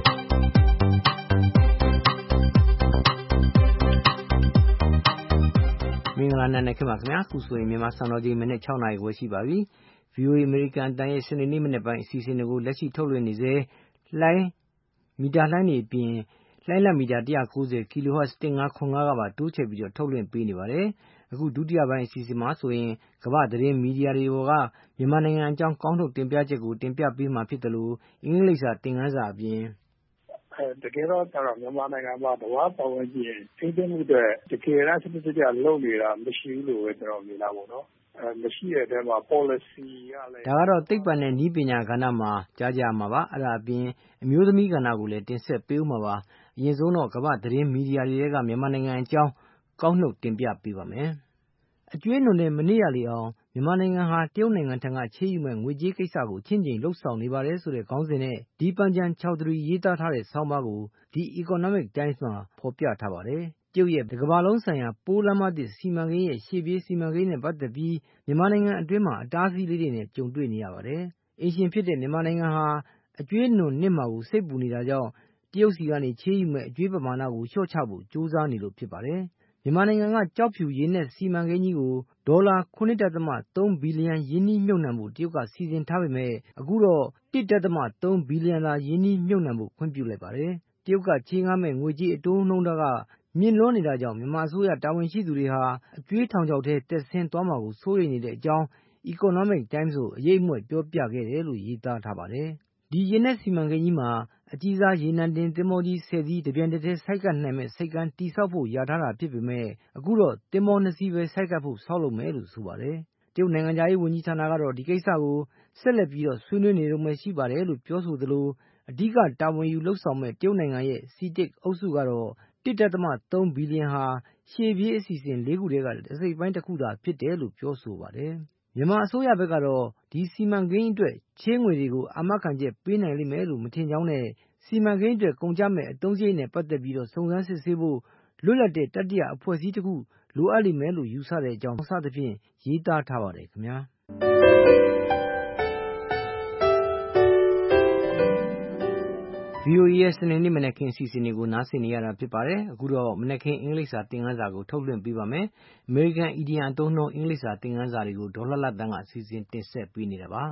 မင်္ဂလာနံနက်ခင်းပါခင်ဗျာခုဆိုရင်မြန်မာစံတော်ချိန်မိနစ်၆နာရီခွဲရှိပါပြီ ဗွီအိုအေ အမေရိကန်အသံရဲ့စနေနေ့မနက်ပိုင်းအစီအစဉ်တွေကိုလက်ရှိထုတ်လွှင့်နေစေလှိုင်းမီတာလှိုင်းတွေပြင်လှိုင်းလက်မီတာone ninety ကီလိုဟတ် one five four fiveကပါတိုးချဲ့ပြီးတော့ထုတ်လွှင့်ပေးနေပါတယ်အခုဒုတိယပိုင်းအစီအစဉ်မှာဆိုရင်ကမ္ဘာသတင်းမီဒီယာတွေကမြန်မာနိုင်ငံအကြောင်းကောင်းထုတ်တင်ပြချက်ကိုတင်ပြပေးမှာဖြစ်တယ်လို့အင်္ဂလိပ်စာသင်ခန်းစာအပြင်တကယ်တော့ကျတော့မြန်မာနိုင်ငံမှာတဝါပတ်ဝန်းကျင်ထိန်းသိမ်းမှုတွေတကယ်တော့စနစ်တကျလုပ်နေတာမရှိဘူးလို့ပဲကျွန်တော်မြင်တာပေါ့နော်အဲမရှိတဲ့အဲမှာ policy ကလည်းဒါကတော့သိပ္ပံနဲ့နည်းပညာကဏ္ဍမှာကြားကြမှာပါအဲ့ဒါအပြင်အမျိုးသမီးကဏ္ဍကိုလည်းတင်ဆက်ပေးဦးမှာပါအရင်ဆုံးတော့ကမ္ဘာသတင်းမီဒီယာတွေကမြန်မာနိုင်ငံအကြောင်းကောက်နှုတ်တင်ပြပေးပါမယ်အကျွေးနုံနဲ့မနေ့ရလေအောင်မြန်မာနိုင်ငံဟာတရုတ်နိုင်ငံထံကချေးယူမဲ့ငွေကြေးကိစ္စကိုချင်းချင်းလှုပ်ဆောင်နေပါတယ်ဆိုတဲ့ခေါင်းစဉ်နဲ့ဒီပန်ချန်၆သရီရေးသားထားတဲ့ဆောင်းပါးကိုဒီ Economic Times မှာဖော်ပြထားပါတယ်တရုတ်ရဲ့ကမ္ဘာလုံးဆိုင်ရာပိုးလမ်းမသစ်စီမံကိန်းရဲ့ရှေ့ပြေးစီမံကိန်းနဲ့ပတ်သက်ပြီးမြန်မာနိုင်ငံအတွင်းမှာအတားအဆီးလေးတွေနဲ့ကြုံတွေ့နေရပါတယ်အင်ရှင်ဖြစ်တဲ့မြန်မာနိုင်ငံဟာအကျွေးနုံနစ်မှာကိုစိတ်ပူနေတာကြောင့်တရုတ်စီကနေချေးယူမဲ့အကျွေးပမာဏကိုလျှော့ချဖို့ကြိုးစားနေလို့ဖြစ်ပါတယ်မြန်မာနိုင်ငံကကြောက်ဖြူရေနက်စီမံကိန်းကြီးကိုဒေါ်လာ ၇.၃ ဘီလီယံယင်းနှီးမြှုပ်နှံဖို့တရုတ်ကစီစဉ်ထားပေမဲ့အခုတော့ ၁.၃ ဘီလီယံသာယင်းနှီးမြှုပ်နှံဖို့ခွင့်ပြုလိုက်ပါတယ်တရုတ်ကချေးငှားမဲ့ငွေကြေးအတိုးနှုန်းကမြင့်လွန်းနေတာကြောင့်မြန်မာအစိုးရတာဝန်ရှိသူတွေဟာအကျွေးထောင်ချောက်ထဲတက်ဆင်းသွားမှာကိုစိုးရိမ်နေတဲ့အကြောင်း Economic Times ကိုအရေးအမွက်ပြောပြခဲ့တယ်လို့ရေးသားထားပါတယ်ဒီရေနက်စီမံကိန်းကြီးမှာအကြီးစားရေနံတင်သင်္ဘောကြီး၁၀စီးတပြိုင်တည်းဆိုက်ကပ်နိုင်မဲ့ဆိပ်ကမ်းတည်ဆောက်ဖို့ရထားတာဖြစ်ပေမဲ့အခုတော့သင်္ဘောနှစ်စီးပဲဆိုက်ကပ်ဖို့ဆောက်လုပ်မယ်လို့ဆိုပါတယ်တရုတ်နိုင်ငံသားရေးဝန်ကြီးဌာနကတော့ဒီကိစ္စကိုဆက်လက်ပြီးတော့ဆွေးနွေးနေတုန်းပဲရှိပါတယ်လို့ပြောဆိုသလိုအဓိကတာဝန်ယူလှုပ်ဆောင်မဲ့တရုတ်နိုင်ငံရဲ့ စီတစ် အုပ်စုကတော့ ၁.၃ ဘီလီယံဟာရှေ့ပြေးအစီအစဉ်လေးခုထဲကတစ်စိတ်ပိုင်းတစ်ခုသာဖြစ်တယ်လို့ပြောဆိုပါတယ်မြန်မာအစိုးရဘက်ကတော့ဒီစီမံကိန်းအတွက်ချေးငွေတွေကိုအာမခံချက်ပေးနိုင်လိမ့်မယ်လို့မထင်ကြောင်းနဲ့စီမံကိန်းအတွက်ကုန်ကျမဲ့အသုံးစရိတ်နဲ့ပတ်သက်ပြီးတော့စုံစမ်းစစ်ဆေးဖို့လွတ်လပ်တဲ့တတိယအဖွဲ့အစည်းတစ်ခုလိုအပ်လိမ့်မယ်လို့ယူဆတဲ့အကြောင်းစသဖြင့်ရေးသားထားပါတယ်ခင်ဗျာဗွီအိုအေရဲ့စနေနေ့မနက်ခင်းအစီအစဉ်တွေကိုနားဆင်နေရတာဖြစ်ပါတယ်အခုတော့မနက်ခင်းအင်္ဂလိပ်စာသင်ခန်းစာကိုထုတ်လွှင့်ပေးပါမယ်အမေရိကန်အီဒီယံအသုံးနှုန်းအင်္ဂလိပ်စာသင်ခန်းစာတွေကိုဒေါ်လာလတ်တန်းကအစီအစဉ်တင်ဆက်ပေးနေတာပါ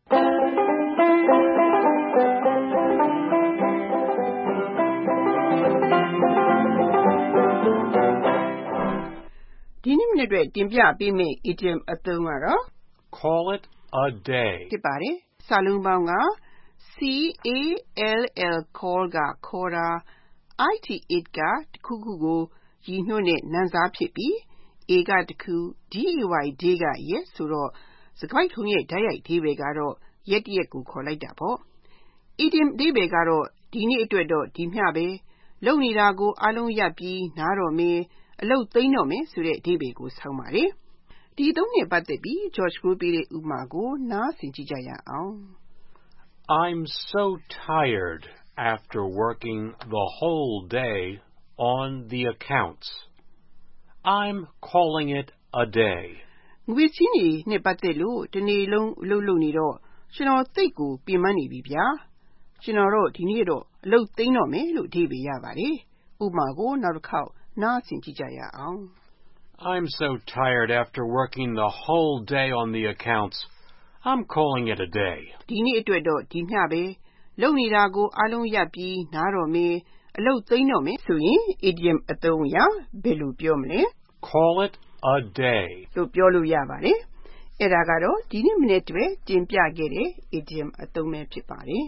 ဒီနေ့မနေ့အတွက်တင်ပြပေးမယ့် idiom အသုံးကတော့ Call it a day ဖြစ်ပါတယ်စာလုံးပေါင်းကC A L L call ကခေါ်တာ I T it ကတခုခုကိုရည်ညွှန်းတဲ့နာမ်စားဖြစ်ပြီး A ကတခု D A Y day ကရက်ဆိုတော့စကားထုံးရဲ့ဓာတ်ရိုက်အဓိပ္ပာယ်ကတော့ရက်တရက်ကိုခေါ်လိုက်တာပေါ့ Idiom အဓိပ္ပာယ်ကတော့ဒီနေ့အတွက်တော့ဒီမျှပဲလုပ်နေတာကိုအလုံးရပ်ပြီးနားတော့မယ်အလုပ်သိမ်းတော့မယ်ဆိုတဲ့အဓိပ္ပာယ်ကိုဆောင်ပါတယ်ဒီအသုံးနဲ့ပတ်သက်ပြီး George ကိုပေးတဲ့ဥပမာကိုနားဆင်ကြည့်ကြရအောင် I'm so tired after working the whole day on the accounts. I'm calling it a day. ငွေချင်းတွေနဲ့ပတ်သက်လို့ဒီနေ့လုံးအလုပ်လုပ်နေတော့ကျွန်တော်သိတ်ကိုပြင်ပန်းနေပြီဗျာကျွန်တော်တို့ဒီနေ့တော့အလုပ်သိမ်းတော့မယ်လို့အဓိပ္ပာယ်ရပါတယ်ဥပမာကိုနောက်တစ်ခေါက်နားဆင်ကြည့်ကြရအောင် I'm so tired after working the whole day on the accounts. I'm calling it a day. ဒီနေ့အတွက်တော့ဒီမျှပဲလုပ်နေတာကိုအလုံးရပ်ပြီးနားတော့မယ်အလုပ်သိမ်းတော့မယ်ဆိုရင် idiom အသုံးအရဘယ်လိုပြောမလဲ Call it a day လို့ပြောလို့ရပါတယ်အဲ့ဒါကတော့ဒီနေ့မနေ့တည်းတင်ပြခဲ့တဲ့ idiom အသုံးပဲဖြစ်ပါတယ်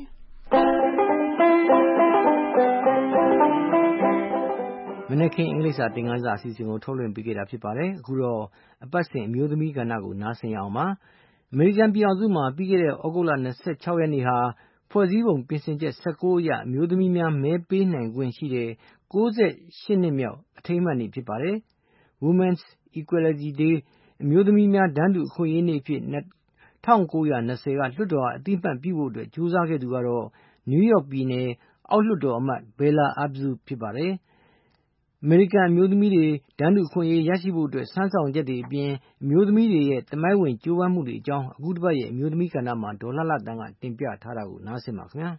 မနက်ခင်းအင်္ဂလိပ်စာသင်ခန်းစာအစီအစဉ်ကိုထုတ်လွှင့်ပေးခဲ့တာဖြစ်ပါတယ်အခုတော့အပတ်စဉ်အမျိုးသမီးကဏ္ဍကိုနားဆင်ရအောင်ပါအမေရိကန်ပြည်ထောင်စုမှာပြီးခဲ့တဲ့ဩဂုတ်လ၂၆ရက်နေ့ဟာဖွဲ့စည်းပုံပြင်ဆင်ချက်၁၉အရအမျိုးသမီးများမဲပေးနိုင်ခွင့်ရှိတဲ့၉၈နှစ်မြောက်အထိမ်းအမှတ်နေ့ဖြစ်ပါတယ် Women's Equality Day အမျိုးသမီးများတန်းတူအခွင့်အရေးနေ့အဖြစ်၁၉၂၀ကလွှတ်တော်အသိအမှတ်ပြုဖို့အတွက်ကြိုးစားခဲ့သူကတော့နယူးယောက်ပြည်နယ်အောက်လွှတ်တော်အမတ် Bella Abzug ဖြစ်ပါတယ်အမေရိကန်အမျိုးသမီးတွေတန်းတူအခွင့်အရေးရရှိဖို့အတွက်စမ်းဆောင်ချက်တွေအပြင်အမျိုးသမီးတွေရဲ့သမိုင်းဝင်ကြိုးပမ်းမှုတွေအကြောင်းအခုတစ်ပတ်ရဲ့အမျိုးသမီးကဏ္ဍမှာဒေါ်လှလှတန်းကတင်ပြထားတာကိုနားဆင်ပါခင်ဗျာ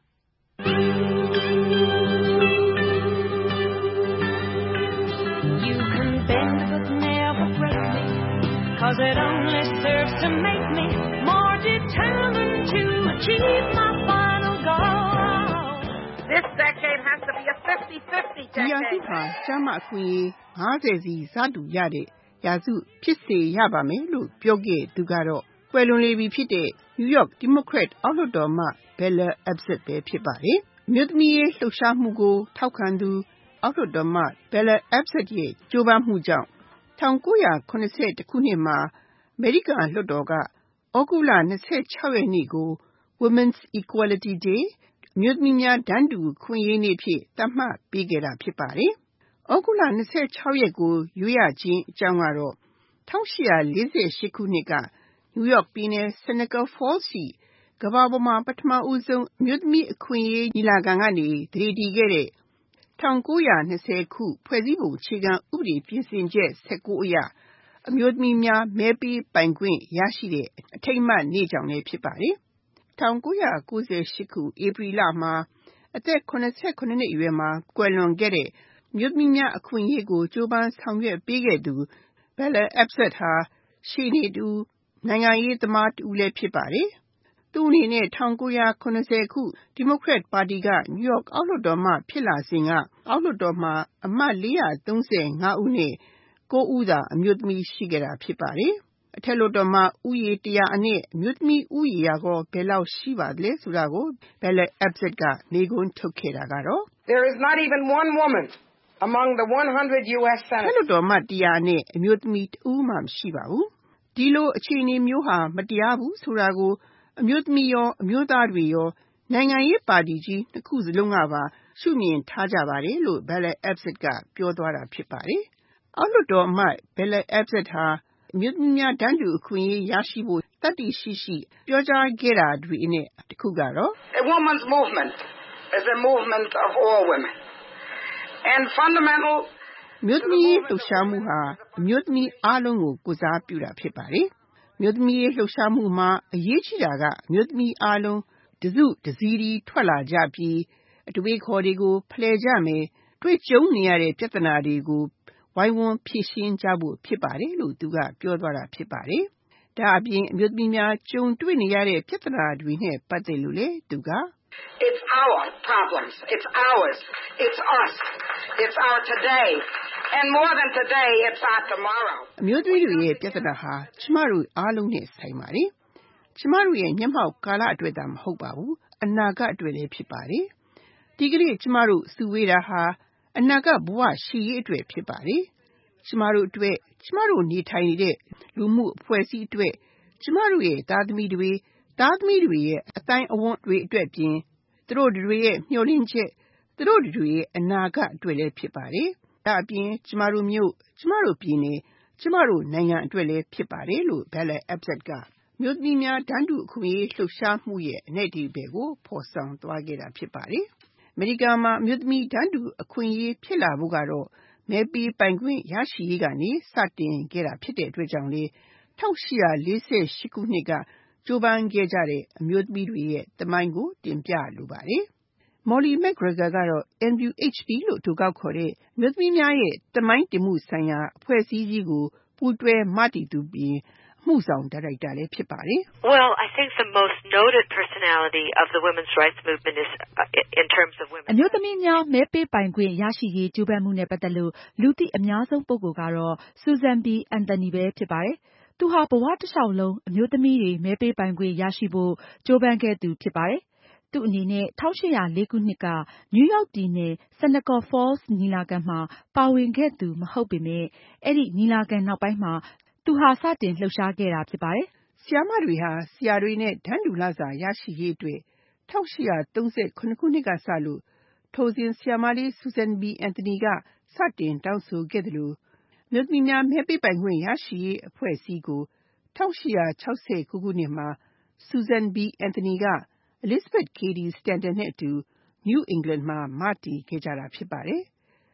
You can bend but never break me, 'cause it only serves to make me more determined to achieve my final goal. This decade has to be a fifty-fifty decade. ဒီရာစုဟာကျမအခွင့်အရေး၅၀စီစတူရတဲ့ရာစုဖြစ်စေရပါမယ်လို့ပြောခဲ့သူကတော့ကွယ်လွန်လေပြီဖြစ်တဲ့ New York Democrat အောက်လွှတ်တော်မှ Bella Abzug ပဲဖြစ်ပါတယ်။မြို့သမီးရေးလှုပ်ရှားမှုကိုထောက်ခံသူအောက်လွှတ်တော်မှ Bella Abzug ရဲ့ကြိုးပမ်းမှုကြောင့်၁၉၇၁ခုနှစ်မှာအမေရိကန်လွှတ်တော်ကဩဂုတ်လ၂၆ရက်နေ့ကို Women's Equality Day အမျိုးသမီးများတန်းတူခွင့်ရေးနေ့ဖြင့်သတ်မှတ်ပေးခဲ့တာဖြစ်ပါတယ်။ဩဂုတ်လ၂၆ရက်ကိုရွေးရခြင်းအကြောင်းကတော့၁၈၄၈ခုနှစ်က New York ပြည်နယ် Seneca Falls ရှိကမ္ဘာပေါ်မှာပထမဦးဆုံးအမျိုးသမီးအခွင့်အရေးညီလာခံကနေသတိတည်ခဲ့တဲ့၁၉၂၀ခုဖွဲ့စည်းပုံအခြေခံဥပဒေပြင်ဆင်ချက်၁၉အရအမျိုးသမီးများမဲပေးပိုင်ခွင့်ရရှိတဲ့အထိမ်းအမှတ်နေ့ကြောင့်လည်းဖြစ်ပါတယ်။၁၉၉၈ခုဧပြီလမှာအသက်၇၇နှစ်အရွယ်မှာကွယ်လွန်ခဲ့တဲ့အမျိုးသမီးများအခွင့်အရေးကိုကြိုးပမ်းဆောင်ရွက်ပေးခဲ့သူ Bella Abzug ဟာရှေ့နေတူနိုင်ငံရေးသမားတူလည်းဖြစ်ပါတယ်။သူအနေနဲ့၁၉၇၀ခုဒီမိုကရက်ပါတီက New York အောက်လွှတ်တော်မှဖြစ်လာစဉ်ကအောက်လွှတ်တော်မှာအမတ်၄၃၅ဦးနဲ့၉ဦးသာအမျိုးသမီးရှိခဲ့တာဖြစ်ပါတယ်။အထက်လွှတ်တော်မှာဦးရေ၁၀၀အနက်အမျိုးသမီးဦးရေရောဘယ်လောက်ရှိပါသလဲဆိုတာကို Bella Abzug ကမေးခွန်းထုတ်ခဲ့တာကတော့ There is not even one woman among the one hundred U S အထက်လွှတ်တော်မှာ၁၀၀အနက်အမျိုးသမီးတဦးမှမရှိပါဘူး။ဒီလိုအခြေအနေမျိုးဟာမတရားဘူးဆိုတာကိုအမျိုးသမီးရောအမျိုးသားတွေရောနိုင်ငံရေးပါတီကြီးနှစ်ခုစလုံးကပါရှုမြင်ထားကြပါတယ်လို့ Bella Abzug ကပြောသွားတာဖြစ်ပါတယ်။အောက်လွှတ်တော်အမတ် Bella Abzug ဟာအမျိုးသမီးများတန်းတူအခွင့်အရေးရရှိဖို့တတ်သိရှိရှိပြောကြားခဲ့တာတွေအနက်တစ်ခုကတော့ A woman's movement is a movement of all women. And fundamental မြို့သမီးလှုပ်ရှားမှုဟာအမျိုးသမီးအားလုံးကိုကိုစားပြုတာဖြစ်ပါတယ်။မြို့သမီးလှုပ်ရှားမှုမှာအရေးကြီးတာကအမျိုးသမီးအားလုံးတစုတစည်းတီထွက်လာကြပြီးအတွေ့အခေါ်တွေကိုဖလှယ်ကြမယ်တွေ့ကြုံနေရတဲ့ပြဿနာတွေကိုဝိုင်းဝန်းဖြေရှင်းကြဖို့ဖြစ်ပါတယ်လို့သူကပြောသွားတာဖြစ်ပါတယ်။ဒါအပြင်အမျိုးသမီးများကြုံတွေ့နေရတဲ့ပြဿနာတွေနဲ့ပတ်သက်လို့လေသူက It's our problems. It's ours. It's us. It's our today. And more than today, it's our tomorrow. အမျိုးသမီးတွေရဲ့ပြဿနာဟာကျမတို့အားလုံးနဲ့ဆိုင်ပါတယ်။ကျမတို့ရဲ့မျက်မှောက်ကာလအတွက်သာမဟုတ်ပါဘူး။အနာဂတ်အတွက်လည်းဖြစ်ပါတယ်။ဒီကနေ့ကျမတို့စုဝေးတာဟာအနာဂတ်ဘဝရှိရေးအတွက်ဖြစ်ပါတယ်။ကျမတို့အတွက်ကျမတို့နေထိုင်နေတဲ့လူမှုအဖွဲ့အစည်းအတွက်ကျမတို့ရဲ့သားသမီးတွေသားသမီးတွေရဲ့အတိုင်းအဝန်းတွေအတွက်ပြင်သူတို့တွေရဲ့မျှော်လင့်ချက်သူတို့တွေရဲ့အနာဂတ်အတွက်လည်းဖြစ်ပါတယ်။ဒါအပြင်ကျမတို့မျိုးကျမတို့ပြည်နယ်ကျမတို့နိုင်ငံအတွက်လည်းဖြစ်ပါတယ်လို့ Bella Abzug ကမြို့သမီးများတန်းတူအခွင့်အရေးလှုပ်ရှားမှုရဲ့အနက်ဒီဘယ်ကိုဖော်ဆောင်သွားခဲ့တာဖြစ်ပါတယ်။အမေရိကန်မှာမြို့သမီးတန်းတူအခွင့်အရေးဖြစ်လာဖို့ကတော့မဲပေးပိုင်ခွင့်ရရှိရေးကနေစတင်ခဲ့တာဖြစ်တဲ့အတွက်ကြောင့်လေ၁၈၄၈ခုနှစ်ကကြိုးပမ်းခဲ့ကြတဲ့အမျိုးသမီးတွေရဲ့သမိုင်းကိုတင်ပြလိုပါတယ်။ Molly McGregor ကတော့ N W H P လို့အတိုကောက်ခေါ်တဲ့မြို့သမီးများရဲ့သမိုင်းတင်မှုဆိုင်ရာအဖွဲ့အစည်းကြီးကိုပူးတွဲမတည်သူပြီးအမှုဆောင်ဒါရိုက်တာလည်းဖြစ်ပါတယ်။ Well, I think the most noted personality of the women's rights movement is uh, in terms of women. အမျိုးသမီးများမဲပေးပိုင်ခွင့်ရရှိရေးကြိုးပမ်းမှုနဲ့ပတ်သက်လို့လူသိအများဆုံးပုဂ္ဂိုလ်ကတော့ Susan B. Anthony ပဲဖြစ်ပါတယ်။သူဟာဘဝတစ်လျှောက်လုံးအမျိုးသမီးတွေမဲပေးပိုင်ခွင့်ရရှိဖို့ကြိုးပမ်းခဲ့သူဖြစ်ပါတယ်။သူ့အနေနဲ့၁၈၀၄ခုနှစ်က New York ပြည်နယ် Seneca Falls ညီလာခံမှာပါဝင်ခဲ့သူမဟုတ်ပေမယ့်အဲဒီညီလာခံနောက်ပိုင်းမှာသူဟာစတင်လှုပ်ရှားခဲ့တာဖြစ်ပါတယ်။ဆရာမတွေဟာဆရာတွေနဲ့တန်းတူလစာရရှိရေးအတွက်၁၈၃၇ခုနှစ်ကစလို့ထိုစဉ်ဆရာမလေး Susan B. Anthony ကစတင်တောင်းဆိုခဲ့တယ်လို့မြို့သမီးများမဲပေးပိုင်ခွင့်ရရှိရေးအဖွဲ့အစည်းကို၁၈၆၉ခုနှစ်မှာ Susan B. Anthony က Elizabeth Cady Stanton နဲ့အတူ New England မှာမတည်ခဲ့ကြတာဖြစ်ပါတယ်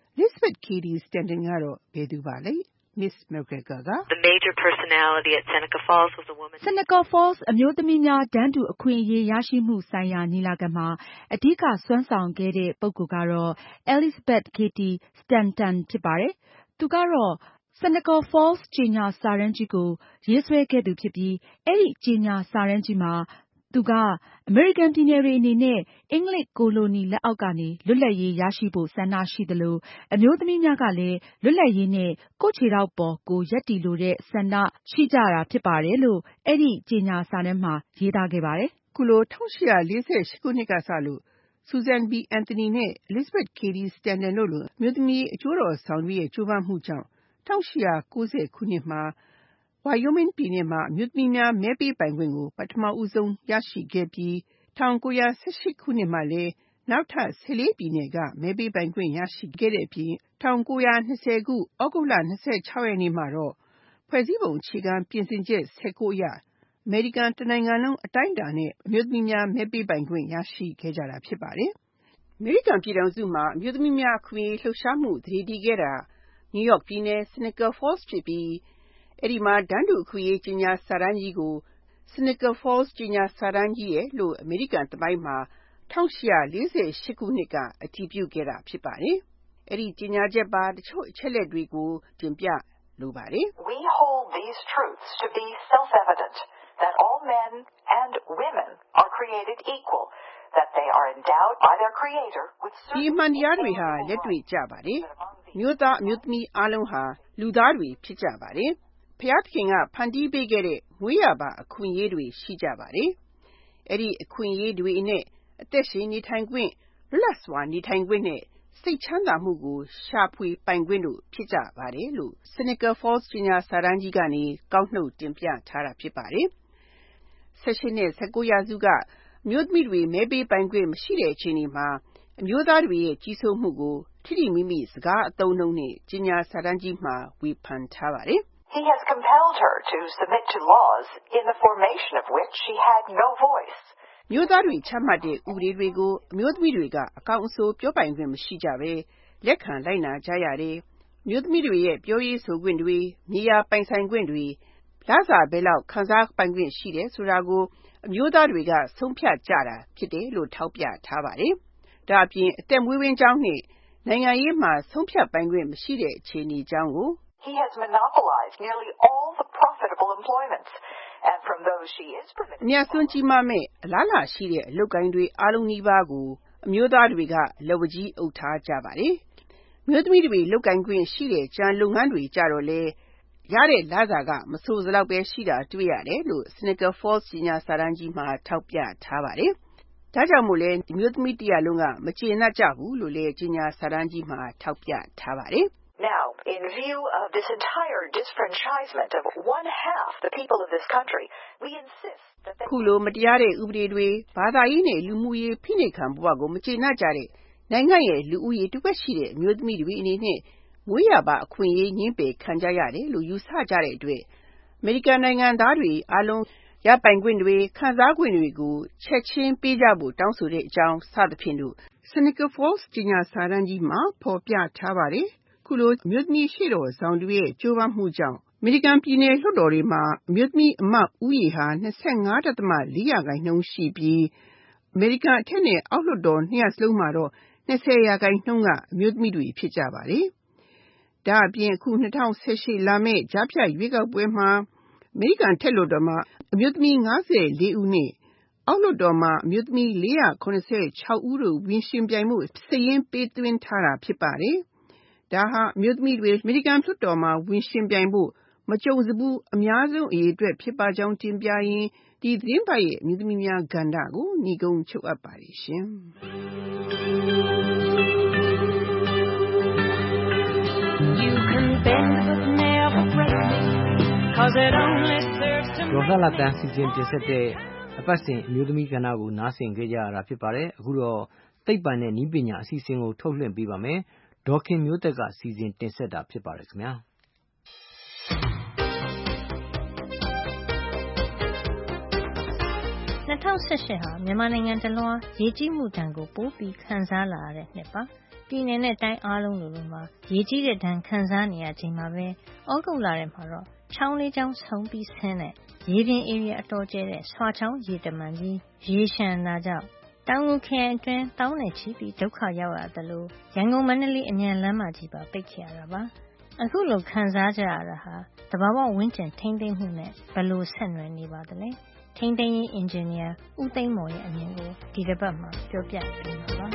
Elizabeth Cady Stanton ကတော့ဘယ်သူပါလဲ Miss McGregor က The major personality at Seneca Falls was a woman. Seneca Falls အမျိုးသမီးများတန်းတူအခွင့်အရေးရရှိမှုဆိုင်ရာညီလာခံမှာအဓိကစွမ်းဆောင်ခဲ့တဲ့ပုဂ္ဂိုလ်ကတော့ Elizabeth Cady Stanton ဖြစ်ပါတယ်။ သူကတော့ Seneca Falls ကြေညာစာတမ်းကြီးကိုရေးဆွဲခဲ့သူဖြစ်ပြီးအဲဒီကြေညာစာတမ်းကြီးမှာသူကအမေရိကန်ပြည်နယ်တွေအနေနဲ့အင်္ဂလိပ်ကိုလိုနီလက်အောက်ကနေလွတ်လပ်ရေးရရှိဖို့ဆန္ဒရှိသလိုအမျိုးသမီးများကလည်းလွတ်လပ်ရေးနဲ့ကိုယ့်ခြေထောက်ပေါ်ကိုရပ်တည်လိုတဲ့ဆန္ဒရှိကြတာဖြစ်ပါတယ်လို့အဲဒီကြေညာစာတမ်းမှာရေးသားခဲ့ပါတယ်။ခုလို ၁၈၄၈ ခုနှစ်ကစလို့ Susan B. Anthony နဲ့ Elizabeth Cady Stanton တို့လိုအမျိုးသမီးအကျိုးတော်ဆောင်တွေရဲ့ကြိုးပမ်းမှုကြောင့်၁၈၉၀ ခုနှစ်မှာ Wyoming ပြည်နယ်မှာအမျိုးသမီးများမဲပေးပိုင်ခွင့်ကိုပထမဦးဆုံးရရှိခဲ့ပြီး၁၉၁၈ ခုနှစ်မှာလည်းနောက်ထပ်၁၄ပြည်နယ်ကမဲပေးပိုင်ခွင့်ရရှိခဲ့တဲ့အပြင်၁၉၂၀ ခုသြဂုတ်လ၂၆ ရက်နေ့မှာတော့ဖွဲ့စည်းပုံအခြေခံပြင်ဆင်ချက်၁၉အရအမေရိကန်တနိုင်ငံလုံးအတိုင်းအတာနဲ့အမျိုးသမီးများမဲပေးပိုင်ခွင့်ရရှိခဲ့ကြတာဖြစ်ပါတယ်။အမေရိကန်ပြည်ထောင်စုမှာအမျိုးသမီးများအခွင့်အရေးလှုပ်ရှားမှုသတိတည်ခဲ့တာနယူးယောက်ပြည်နယ် Seneca Falls ဖြစ်ပြီးအဲဒီမှာတန်းတူအခွင့်အရေးကြေညာစာတမ်းကြီးကို Seneca Falls ကြေညာစာတမ်းကြီးရဲ့လို့အမေရိကန်သမိုင်းမှာ၁၈၄၈ ခုနှစ်ကအတည်ပြုခဲ့တာဖြစ်ပါတယ်။အဲဒီကြေညာချက်ပါတချို့အချက်လက်တွေကိုတင်ပြလိုပါတယ်။ We hold these truths to be self-evident that all men and women are created equal, that they are endowed by their creator with certain ဒီမှန်တရားတွေဟာလက်တွေ့ကျပါတယ်။မြို့သားအမျိုးသမီးအားလုံးဟာလူသားတွေဖြစ်ကြပါတယ်။ဘုရားသခင်ကဖန်တီးပေးခဲ့တဲ့မွေးရာပါအခွင့်အရေးတွေရှိကြပါတယ်။အဲဒီအခွင့်အရေးတွေနဲ့အသက်ရှင်နေထိုင်ခွင့်လွတ်လပ်စွာနေထိုင်ခွင့်နဲ့စိတ်ချမ်းသာမှုကိုရှာဖွေပိုင်ခွင့်တို့ဖြစ်ကြပါတယ်လို့ Seneca Falls ကြေညာစာတမ်းကြီးကနေကောက်နှုတ်တင်ပြထားတာဖြစ်ပါတယ်။၁၈နဲ့၁၉ရာစုကအမျိုးသမီးတွေမဲပေးပိုင်ခွင့်မရှိတဲ့အချိန်တွေမှာအမျိုးသားတွေရဲ့ကြီးစိုးမှုကိုထိထိမိမိစကားအသုံးနှုန်းနဲ့ကြေညာစာတမ်းကြီးမှာဝေဖန်ထားပါတယ်။ He has compelled her to submit to laws in the formation of which she had no voice. မျိုးသားတွေချမှတ်တဲ့ဥပဒေတွေကိုအမျိုးသမီးတွေကအကောင်းအဆိုးပြောပိုင်ခွင့်မရှိကြပဲလက်ခံလိုက်နာကြရတယ်။မျိုးသမီးတွေရဲ့ပြောရေးဆိုခွင့်တွေမြေယာပိုင်ဆိုင်ခွင့်တွေလစာဘယ်လောက်ခံစားပိုင်ခွင့်ရှိတယ်ဆိုတာကိုအမျိုးသားတွေကဆုံးဖြတ်ကြတာဖြစ်တယ်လို့ထောက်ပြထားပါတယ်။ဒါအပြင်အသက်မွေးဝမ်းကြောင်းနဲ့နိုင်ငံရေးမှာဆုံးဖြတ်ပိုင်ခွင့်မရှိတဲ့အခြေအနေအကြောင်းကို He has monopolized nearly all the profitable employments, and from those she is permitted. အများဆုံးကြီးမားမဲ့အလားအလာရှိတဲ့အလုပ်ကိုင်းတွေအားလုံးနီးပါးကိုအမျိုးသားတွေကလက်ဝကြီးအုပ်ထားကြပါတယ်။မျိုးသမီးတွေလုပ်ကိုင်ခွင့်ရှိတဲ့ကြံလုပ်ငန်းတွေကြတော့လေရတဲ့လစာကမဆိုးစလောက်ပဲရှိတာတွေ့ရတယ်လို့ Seneca Falls ကြေညာစာတမ်းကြီးမှာထောက်ပြထားပါတယ်။ဒါကြောင့်မို့လဲမျိုးသမီးတရားလုံးကမကျေနပ်ကြဘူးလို့လည်းကြေညာစာတမ်းကြီးမှာထောက်ပြထားပါတယ်။ Now, in view of this entire disfranchisement of one half the people of this country, we insist that they ခုလိုမတရားတဲ့ဥပဒေတွေဘာသာရေးနဲ့လူမှုရေးဖိနှိပ်ခံဘဝကိုမကျေနပ်ကြတဲ့နိုင်ငံရဲ့လူဦးရေတစ်ဝက်ရှိတဲ့အမျိုးသမီးတွေအနေနဲ့မွေးရာပါအခွင့်အရေးညှင်းပယ်ခံကြရတယ်လို့ယူဆကြတဲ့အတွက်အမေရိကန်နိုင်ငံသားတွေအားလုံးရပိုင်ခွင့်တွေခံစားခွင့်တွေကိုချက်ချင်းပေးကြဖို့တောင်းဆိုတဲ့အကြောင်းစသဖြင့်တို့ Seneca Falls ကြေညာစာတမ်းကြီးမှာဖော်ပြထားပါတယ်။ခုလိုအမျိုးသမီးရှေ့တော်ဆောင်တွေရဲ့ကြိုးပမ်းမှုကြောင့်အမေရိကန်ပြည်နယ်လွှတ်တော်တွေမှာအမျိုးသမီးအမတ်ဦးရေဟာ၂၅ဒသမ၄ရာခိုင်နှုန်းရှိပြီးအမေရိကန်အထက်နဲ့အောက်လွှတ်တော်နှစ်ရပ်စလုံးမှာတော့၂၀ရာခိုင်နှုန်းကအမျိုးသမီးတွေဖြစ်ကြပါတယ်။ဒါအပြင်အခု၂၀၁၈လာမယ့်ကြားဖြတ်ရွေးကောက်ပွဲမှာအမေရိကန်ထက်လွှတ်တော်မှာအမျိုးသမီး၅၄ဦးနဲ့အောက်လွှတ်တော်မှာအမျိုးသမီး၄၇၆ဦးတို့ဝင်ရှင်ပြိုင်မှုစာရင်းပေးသွင်းထားတာဖြစ်ပါတယ်။ဒါဟာအမျိုးသမီးတွေအမေရိကန်လွှတ်တော်မှာဝင်ရှင်ပြိုင်ဖို့မကြုံစဘူးအများဆုံးအရေးအတွက်ဖြစ်ပါကြောင်းတင်ပြရင်းဒီသတင်းပတ်ရဲ့အမျိုးသမီးများကဏ္ဍကိုညီကုန်းချုပ်အပ်ပါတယ်ရှင်။ You can bend but never break me cause it only serves to ဒေါ်လှလှတန်းစီစဉ်တင်ဆက်တဲ့အပတ်စဉ်အမျိုးသမီးကဏ္ဍကိုနားဆင်ကြရတာဖြစ်ပါတယ်။အခုတော့သိပ္ပံနဲ့နည်းပညာအစီအစဉ်ကိုထုတ်လွှင့်ပေးပါမယ်။ဒေါ်ခင်မျိုးသက်ကစီစဉ်တင်ဆက်တာဖြစ်ပါတယ်ခင်ဗျာ။၂၀၁၈ဟာမြန်မာနိုင်ငံတလွှာရေကြီးမှုဒဏ်ကိုပိုပြီးခံစားလာရတဲ့နှစ်ပါပြည်နယ်နဲ့တိုင်းအားလုံးလိုလိုမှာရေကြီးတဲ့ဒဏ်ခံစားနေရချိန်မှာပဲဩဂုတ်လထဲမှာတော့ချောင်းလေးချောင်းဆုံပြီးဆင်းတဲ့ရေပြင်ဧရိယာအတော်ကျဲတဲ့ဆွာချောင်းရေတမန်ကြီးရေရှမ်းတာကြောင့်တောင်ငူခရိုင်အတွင်းတောင်းနဲ့ချီပြီးဒုက္ခရောက်ရသလိုရန်ကုန်မန္တလေးအမြန်လမ်းမကြီးပါပိတ်ခဲ့ရတာပါအခုလိုခံစားကြရတာဟာတဘာဝဝန်းကျင်ထိမ့်သိမ့်မှုနဲ့ဘယ်လိုဆက်နွယ်နေပါသလဲထိမ့်သိမ့်ရေးအင်ဂျင်နီယာဦးသိန်းမော်ရဲ့အမြင်ကိုဒီတစ်ပတ်မှာပြောပြပေးပါပါ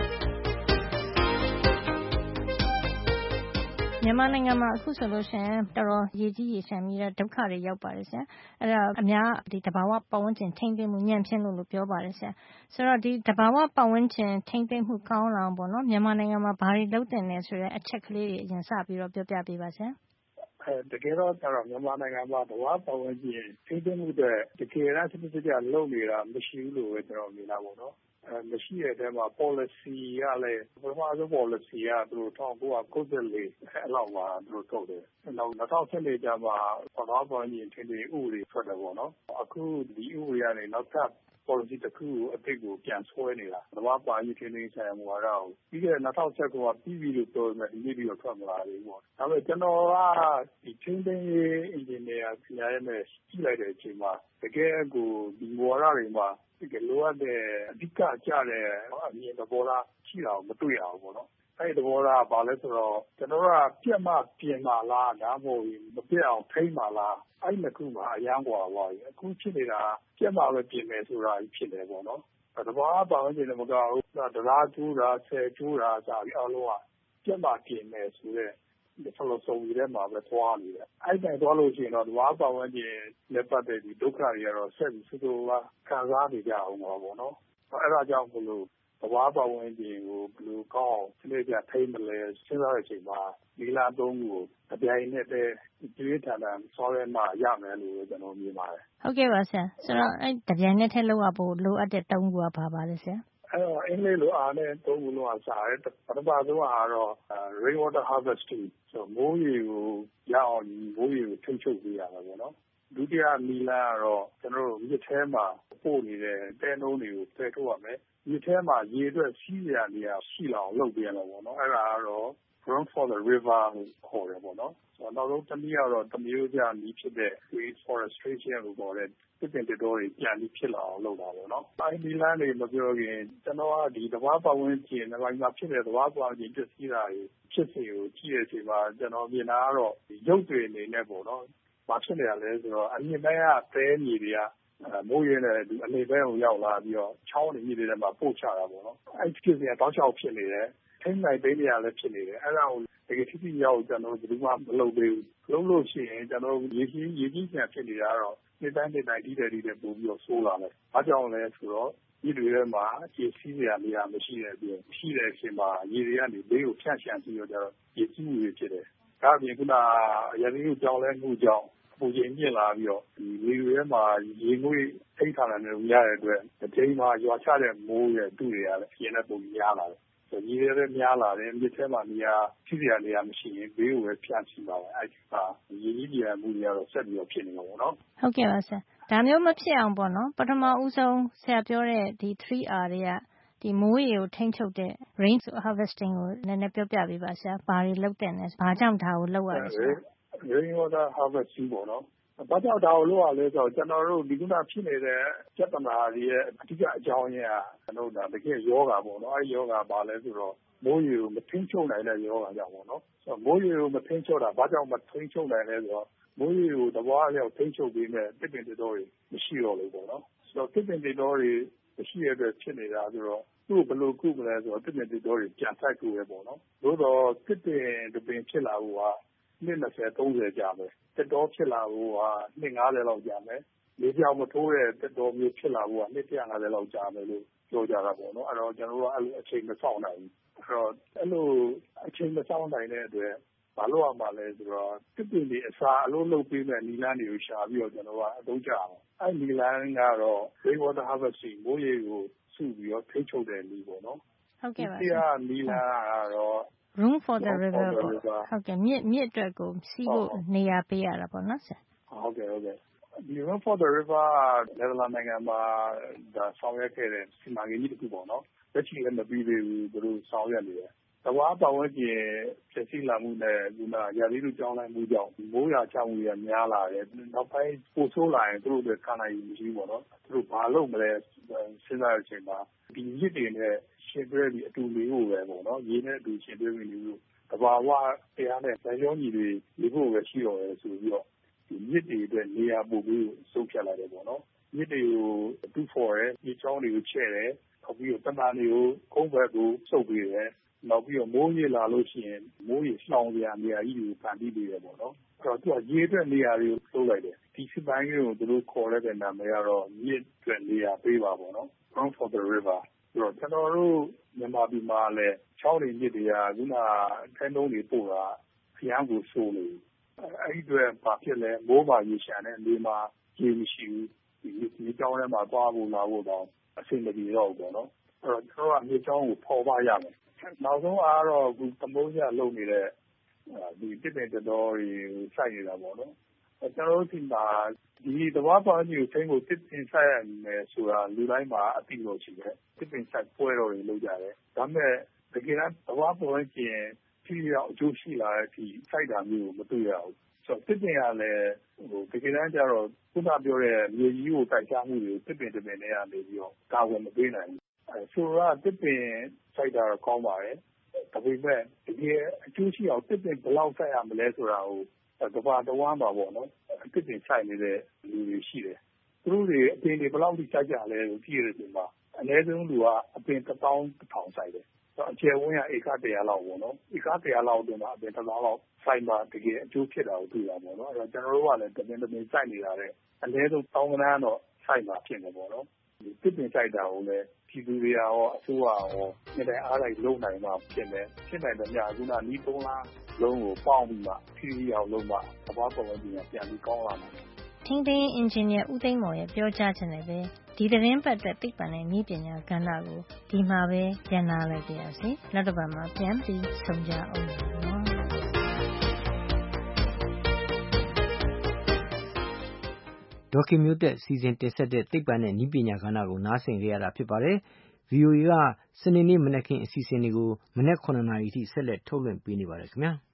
မြန်မာနိုင်ငံမှာအခုဆိုလို့ရှိရင်တော်တော်ရေကြီးရေရှမ်းပြီးတော့ဒုက္ခတွေရောက်ပါတယ်ဆရာအဲ့ဒါအများဒီတဘာဝပတ်ဝန်းကျင်ထိမ့်သိမ့်မှုညံ့ဖျင်းလို့လို့ပြောပါတယ်ဆရာဆိုတော့ဒီတဘာဝပတ်ဝန်းကျင်ထိမ့်သိမ့်မှုကောင်းအောင်ပေါ့နော်မြန်မာနိုင်ငံမှာဘာတွေလုပ်တင်လဲဆိုတဲ့အချက်ကလေးတွေအရင်စပြီးတော့ပြောပြပေးပါဆရာအဲတကယ်တော့ကျတော့မြန်မာနိုင်ငံမှာတဘာဝပတ်ဝန်းကျင်ထိမ့်သိမ့်မှုတွေတကယ်တော့စစ်စစ်ကြလုပ်နေတာမရှိဘူးလို့ပဲကျွန်တော်မြင်တာပေါ့နော်အဲမရှိတဲ့အဲမှာ policy ကလည်းပထမဆုံး policy ကသူတို့၁၉၉၄အဲ့လောက်မှာသူတို့ထုတ်တယ်။နောက်၂၀၁၄ကျမှသဘာဝပတ်ဝန်းကျင်ထိန်းသိမ်းရေးဥပဒေထွက်တယ်ပေါ့နော်။အခုဒီဥပဒေကနေနောက်ထပ် policy တစ်ခုကိုအသစ်ကိုပြန်ဆွဲနေတာ။သဘာဝပတ်ဝန်းကျင်ထိန်းသိမ်းရေးဆိုင်ရာမူဝါဒကိုပြီးခဲ့တဲ့၂၀၁၉ကပြီးပြီလို့ပြောပေမဲ့ဒီနေ့ပြီးတော့ထွက်မလာသေးဘူးပေါ့။ဒါပေမဲ့ကျွန်တော်ကဒီထိန်းသိမ်းရေးအင်ဂျင်နီယာပညာရေးနဲ့ကြည့်လိုက်တဲ့အချိန်မှာတကယ်ကိုဒီမူဝါဒတွေမှာဒီကလိုအပ်တဲ့အဓိကကျတဲ့အမြင်သဘောထားရှိတာကိုမတွေ့ရဘူးပေါ့နော်။အဲဒီသဘောထားကဘာလဲဆိုတော့ကျွန်တော်တို့ကပြက်မှပြင်ပါလားဒါမှမဟုတ်မပြက်အောင်ထိန်းပါလားအဲဒီနှစ်ခုမှာအရန်ကွာသွားပြီအခုဖြစ်နေတာပြက်မှပဲပြင်မယ်ဆိုတာကြီးဖြစ်တယ်ပေါ့နော်။သဘာဝပတ်ဝန်းကျင်နဲ့မကောက်ဘူးဒရာကျူးတာဆယ်ကျူးတာစပြီးအလုံးကပြက်မှပြင်မယ်ဆိုတဲ့ဒီဖလိုဆိုပြီးတဲ့မှာပဲသွားနေတယ်အဲ့တိုင်သွားလို့ရှိရင်တော့ဒီဝါပတ်ဝန်းကျင်လက်ပတ်တဲ့ဒီဒုက္ခတွေကတော့ဆက်ပြီးစိုးစိုးကခံစားနေကြအောင်ပါပေါ့နော်အဲ့ဒါကြောင့်မလို့သဘာဝပတ်ဝန်းကျင်ကိုဘယ်လိုကောင်းစနစ်ပြထိမ့်မလဲစဉ်းစားတဲ့အချိန်မှာဒီလာသုံးကိုအပြိုင်နဲ့တည်းကျွေးထန်ထန်ဆောရဲမှရမယ်လို့ကျွန်တော်မြင်ပါတယ်ဟုတ်ကဲ့ပါဆရာဆိုတော့အဲ့တပြိုင်နဲ့တည်းလောက်ရဖို့လိုအပ်တဲ့သုံးခုကဘာပါလဲဆရာအဲ့တော့အင်္ဂလိပ်လိုအားနဲ့သုံးခုလုံးကစားတယ်ပထမဆုံးကတော့ rain water harvesting ဆိုမိုးရေကိုရအောင်မိုးရေကိုထိန်းချုပ်ပေးရမှာပေါ့နော်ဒုတိယနည်းလမ်းကတော့ကျွန်တော်တို့မြစ်ထဲမှာပို့နေတဲ့တဲနှုံးတွေကိုဖယ်ထုတ်ရမယ်မြစ်ထဲမှာရေအတွက်စီးရနေရရှိလောက်လုပ်ပေးရမှာပေါ့နော်အဲ့ဒါကတော့ run for the river ကိုခေါ်တယ်ပေါ့နော်ဆိုတော့နောက်ဆုံးတစ်နည်းကတော့တမျိုးကြနည်းဖြစ်တဲ့ reforestation ကိုခေါ်တဲ့တစ်ပင်တစ်တော်တွေပြန်ပြီးဖြစ်လာအောင်လုပ်တာပေါ့နော်အဲဒီလမ်းတွေမပြောခင်ကျွန်တော်ကဒီသဘာဝပတ်ဝန်းကျင်နိုင်ငံမှာဖြစ်တဲ့သဘာဝပတ်ဝန်းကျင်ဖြစ်စီတာတွေဖြစ်စီကိုကြည့်ရချိန်မှာကျွန်တော်မြင်တာကတော့ရုပ်တွေအနေနဲ့ပေါ့နော်ဘာဖြစ်နေရလဲဆိုတော့အမြင့်ပိုင်းကတဲမြေတွေကမိုးရဲတဲ့ဒီအနေဘက်ကိုရောက်လာပြီးတော့ချောင်းတွေမြေတွေထဲမှာပို့ချတာပေါ့နော်အဲဒီဖြစ်စီကတောက်လျှောက်ဖြစ်နေတယ်ထိန်းနိုင်ပေးနေရလဲဖြစ်နေတယ်အဲ့ဒါကိုတကယ်ထိထိရောက်ကျွန်တော်တို့ဘယ်သူမှမလုပ်သေးဘူးလုပ်လို့ရှိရင်ကျွန်တော်ရေကြီးရေကြီးပြန်ဖြစ်နေတာတော့ဒီတိုင်းဒီတိုင်းဒီတဲ့ဒီတဲ့ပို့ပြီးတော့ဆိုးလာတယ်ဘာကြောင့်လဲဆိုတော့ဒီတွေထဲမှာရေစီးစရာနေရာမရှိတဲ့အပြင်ရှိတဲ့အချိန်မှာရေတွေကနေဘေးကိုဖြန့်ချန်ပြီးတော့ကျတော့ရေကြီးမှုတွေဖြစ်တယ်ဒါအပြင်ခုနရည်ရည်ကြောင်းလဲမှုကြောင့်ပူချိန်မြင့်လာပြီးတော့ဒီရေတွေထဲမှာရေငွေ့ထိထားတယ်လို့ရတဲ့အတွက်အချိန်မှာရွာချတဲ့မိုးရဲ့တူတွေကလည်းပြင်းတဲ့ပုံများလာတယ်ရေတွေလည်းများလာတယ်မြစ်ထဲမှာနေရာဖြစ်စရာနေရာမရှိရင်ဘေးကိုပဲဖြန့်ချပါပဲအဲ့ဒီမှာရေကြီးပြန်မှုတွေကတော့ဆက်ပြီးတော့ဖြစ်နေမှာပေါ့နော်ဟုတ်ကဲ့ပါဆရာဒါမျိုးမဖြစ်အောင်ပေါ့နော်ပထမဦးဆုံးဆရာပြောတဲ့ဒီ three R တွေကဒီမိုးရေကိုထိန်းချုပ်တဲ့ rain harvesting ကိုနည်းနည်းပြောပြပေးပါဆရာဘာတွေလုပ်တဲ့လဲဘာကြောင့်ဒါကိုလုပ်ရလဲဆိုတော့ rain water harvesting ပေါ့နော်ဘာကြောင့်ဒါကိုလုပ်ရလဲဆိုတော့ကျွန်တော်တို့ဒီကုနာဖြစ်နေတဲ့ပြဿနာတွေရဲ့အဓိကအကြောင်းရင်းကကျွန်တော်တို့ဒါတကယ်ယောဂပေါ့နော်အဲဒီယောဂဘာလဲဆိုတော့မိုးရေကိုမထိန်းချုပ်နိုင်တဲ့ယောဂကြောင့်ပေါ့နော်ဆိုတော့မိုးရေကိုမထိန်းချုပ်တာဘာကြောင့်မထိန်းချုပ်နိုင်လဲဆိုတော့မိုးရေကိုတဘွားလျောက်ထိန်းချုပ်ပေးမဲ့တစ်ပင်တစ်တော်တွေမရှိတော့လို့ပေါ့နော်ဆိုတော့တစ်ပင်တစ်တော်တွေမရှိရတဲ့ဖြစ်နေတာဆိုတော့သူ့ဘယ်လိုကုမလဲဆိုတော့တစ်ပင်တစ်တော်တွေပြန်ဆိုင်ကုရဲပေါ့နော်သို့တော့တစ်ပင်တစ်ပင်ဖြစ်လာဖို့ကနှစ်၂၀ သုံးဆယ်ကြာမယ်တစ်တော်ဖြစ်လာဖို့ကနှစ်၅၀လောက်ကြာမယ်လေပြောင်မထိုးတဲ့တစ်တော်မျိုးဖြစ်လာဖို့ကနှစ်၁၅၀လောက်ကြာမယ်လို့ပြောကြတာပေါ့နော်အဲ့တော့ကျွန်တော်တို့ကအဲ့လိုအချိန်မစောင့်နိုင်ဘူးအဲ့တော့အဲ့လိုအချိန်မစောင့်နိုင်တဲ့အတွက်ဘာလို့ရမှာလဲဆိုတော့တစ်ပင်တွေအစာအလုံးလုံးပေးမဲ့နီလန်းတွေကိုရှာပြီးတော့ကျွန်တော်ကအသုံးချအောင်အဲ့နီလန်းကတော့ rain water harvesting မိုးရေကိုစုပြီးတော့ထိချုပ်တဲ့နီပေါ့နော်ဟုတ်ကဲ့ပါဒီကနီလန်းကတော့ room for the river ပေါ့ဟုတ်ကဲ့မြစ်မြစ်အတွက်ကိုစီးဖို့နေရာပေးရတာပေါ့နော်ဆရာဟုတ်ကဲ့ဟုတ်ကဲ့ဒီ room for the river နယ်သာလန်နိုင်ငံမှာဒါဆောင်ရွက်ခဲ့တဲ့စီမံကိန်းကြီးတစ်ခုပေါ့နော်လက်ရှိလည်းမပြီးသေးဘူးသူတို့ဆောင်ရွက်နေတယ်သဘာဝပတ်ဝန်းကျင်ဖြစ်စီလာမှုနဲ့ဒီမှာရာသီဥတုကြောင်းလဲမှုကြောင့်မိုးရွာချမှုတွေများလာတယ်နောက်ပိုင်းပိုဆိုးလာရင်သူတို့တွေခံနိုင်ရမရှိဘူးပေါ့နော်သူတို့ဘာလုပ်မလဲစဉ်းစားရတဲ့အချိန်မှာဒီရစ်တွေနဲ့ရှင်တွဲပြီးအတူနေဖို့ပဲပေါ့နော်ရေးနဲ့အတူရှင်တွဲပြီးနေဖို့သဘာဝတရားနဲ့ဇာယောညီတွေနေဖို့ပဲရှိတော့တယ်ဆိုပြီးတော့ဒီရစ်တွေအတွက်နေရာပို့ပြီးဆုံးဖြတ်လိုက်တယ်ပေါ့နော်ရစ်တွေကိုတူဖော်တယ်ဒီချောင်းတွေကိုချဲ့တယ်နောက်ပြီးတော့တမန်တွေကိုကုန်းဘက်ကိုစုပ်ပေးတယ်နောက်ပြီးတော့မိုးရေလာလို့ရှိရင်မိုးရေလှောင်စရာနေရာကြီးတွေကိုဖန်တီးပေးတယ်ပေါ့နော်အဲ့တော့သူကရေအတွက်နေရာတွေကိုလုပ်လိုက်တယ်ဒီစစ်ပိုင်းကိုသူတို့ခေါ်ရတဲ့နာမည်ကတော့မြစ်အတွက်နေရာပေးပါပေါ့နော် Ground for the River ဆိုတော့ကျွန်တော်တို့မြန်မာပြည်မှာလည်းချောင်းတွေမြစ်တွေကခုနအဲနှုံးတွေပို့တာဖျားကိုဆိုးနေအဲ့ဒီအတွက်ဘာဖြစ်လဲမိုးပါရေရှာတဲ့နေမှာရေမရှိဘူးဒီကြောင်းထဲမှာသွားဖို့လာဖို့တော့အဆင်မပြေတော့ဘူးပေါ့နော်အဲ့တော့ကျွန်တော်ကမြေကြောင်းကိုပေါ်ပါရမယ်နောက်ဆုံးအားတော့ဒီသမုံးရလုံနေတဲ့ဒီတစ်ပင်တော်တွေစိုက်နေတာပေါ့နော်ကျွန်တော်တို့ဒီမှာဒီသဘာဝပတ်ဝန်းကျင်ကိုသိဖို့တစ်ပင်စိုက်ရမယ်ဆိုတာလူတိုင်းမှာအသိလို့ရှိတယ်တစ်ပင်စိုက်ပွဲတော်တွေလုပ်ကြတယ်ဒါပေမဲ့တကယ်တမ်းသဘာဝပတ်ဝန်းကျင်ပြည်ရောက်အကျိုးရှိလာတဲ့အထိစိုက်တာမျိုးမတွေ့ရဘူးဆိုတော့တစ်ပင်ကလည်းဟိုတကယ်တမ်းကျတော့ခုနပြောတဲ့မြေကြီးကိုတိုက်စားမှုတွေကိုတစ်ပင်တစ်ပင်နဲ့ကနေပြီးတော့ကာဝယ်မပေးနိုင်ဘူးအဲဆိုတော့တစ်ပင်စိုက်တာတော့ကောင်းပါတယ်ဒါပေမဲ့တကယ်အကျိုးရှိအောင်တစ်ပင်ဘယ်လောက်စိုက်ရမလဲဆိုတာကိုတဘာတဝမ်းပါပေါ့နော်တစ်ပင်စိုက်နေတဲ့လူတွေရှိတယ်သူတို့တွေအပင်တွေဘယ်လောက်ထိစိုက်ကြလဲလို့ကြည့်ရတဲ့ချိန်မှာအနည်းဆုံးလူကအပင်တစ်သောင်းတစ်ထောင်စိုက်တယ်အကျယ်ဝန်းကဧကတရာလောက်ပေါ့နော်ဧကတရာလောက်အတွင်းမှာအပင်တစ်သောင်းလောက်စိုက်မှတကယ်အကျိုးဖြစ်တာကိုတွေ့ရပါတော့အဲ့တော့ကျွန်တော်တို့ကလည်းတပင်တပင်စိုက်နေတာတဲ့အနည်းဆုံးတောင်းကနန်းတော့စိုက်မှဖြစ်နေပေါ့နော်တစ်ပင်စိုက်တာကိုလည်းပြည်သူတွေရောအစိုးရရောနှစ်တိုင်းအားလိုက်လုံနိုင်မှဖြစ်မယ်ဖြစ်နိုင်တဲ့ညခုနနီးသုံးလားလုံးကိုပေါင်းပြီးမှဖြည်းဖြည်းအောင်လုံးမှသဘာဝပတ်ဝန်းကျင်ကပြန်ပြီးကောင်းလာမှာထင်းထင်းအင်ဂျင်နီယာဦးသိန်းမော်ရဲ့ပြောကြားချက်နဲ့ပဲဒီသတင်းပတ်အတွက်သိပ္ပံနဲ့နည်းပညာကဏ္ဍကိုဒီမှာပဲရန်နာလိုက်ကြရစီနောက်တစ်ပတ်မှာပြန်ပြီးဆုံကြအောင်နော်ဒေါက်ခင်မျိုးသက်စီစဉ်တင်ဆက်တဲ့သိပ္ပံနဲ့နည်းပညာကဏ္ဍကိုနားဆင်ကြရတာဖြစ်ပါတယ်။ဗီအိုအေကစနေနေ့မနက်ခင်းအစီအစဉ်တွေကိုမနက်ခုနှစ်နာရီထိဆက်လက်ထုတ်လွှင့်ပေးနေပါတယ်ခင်ဗျာ။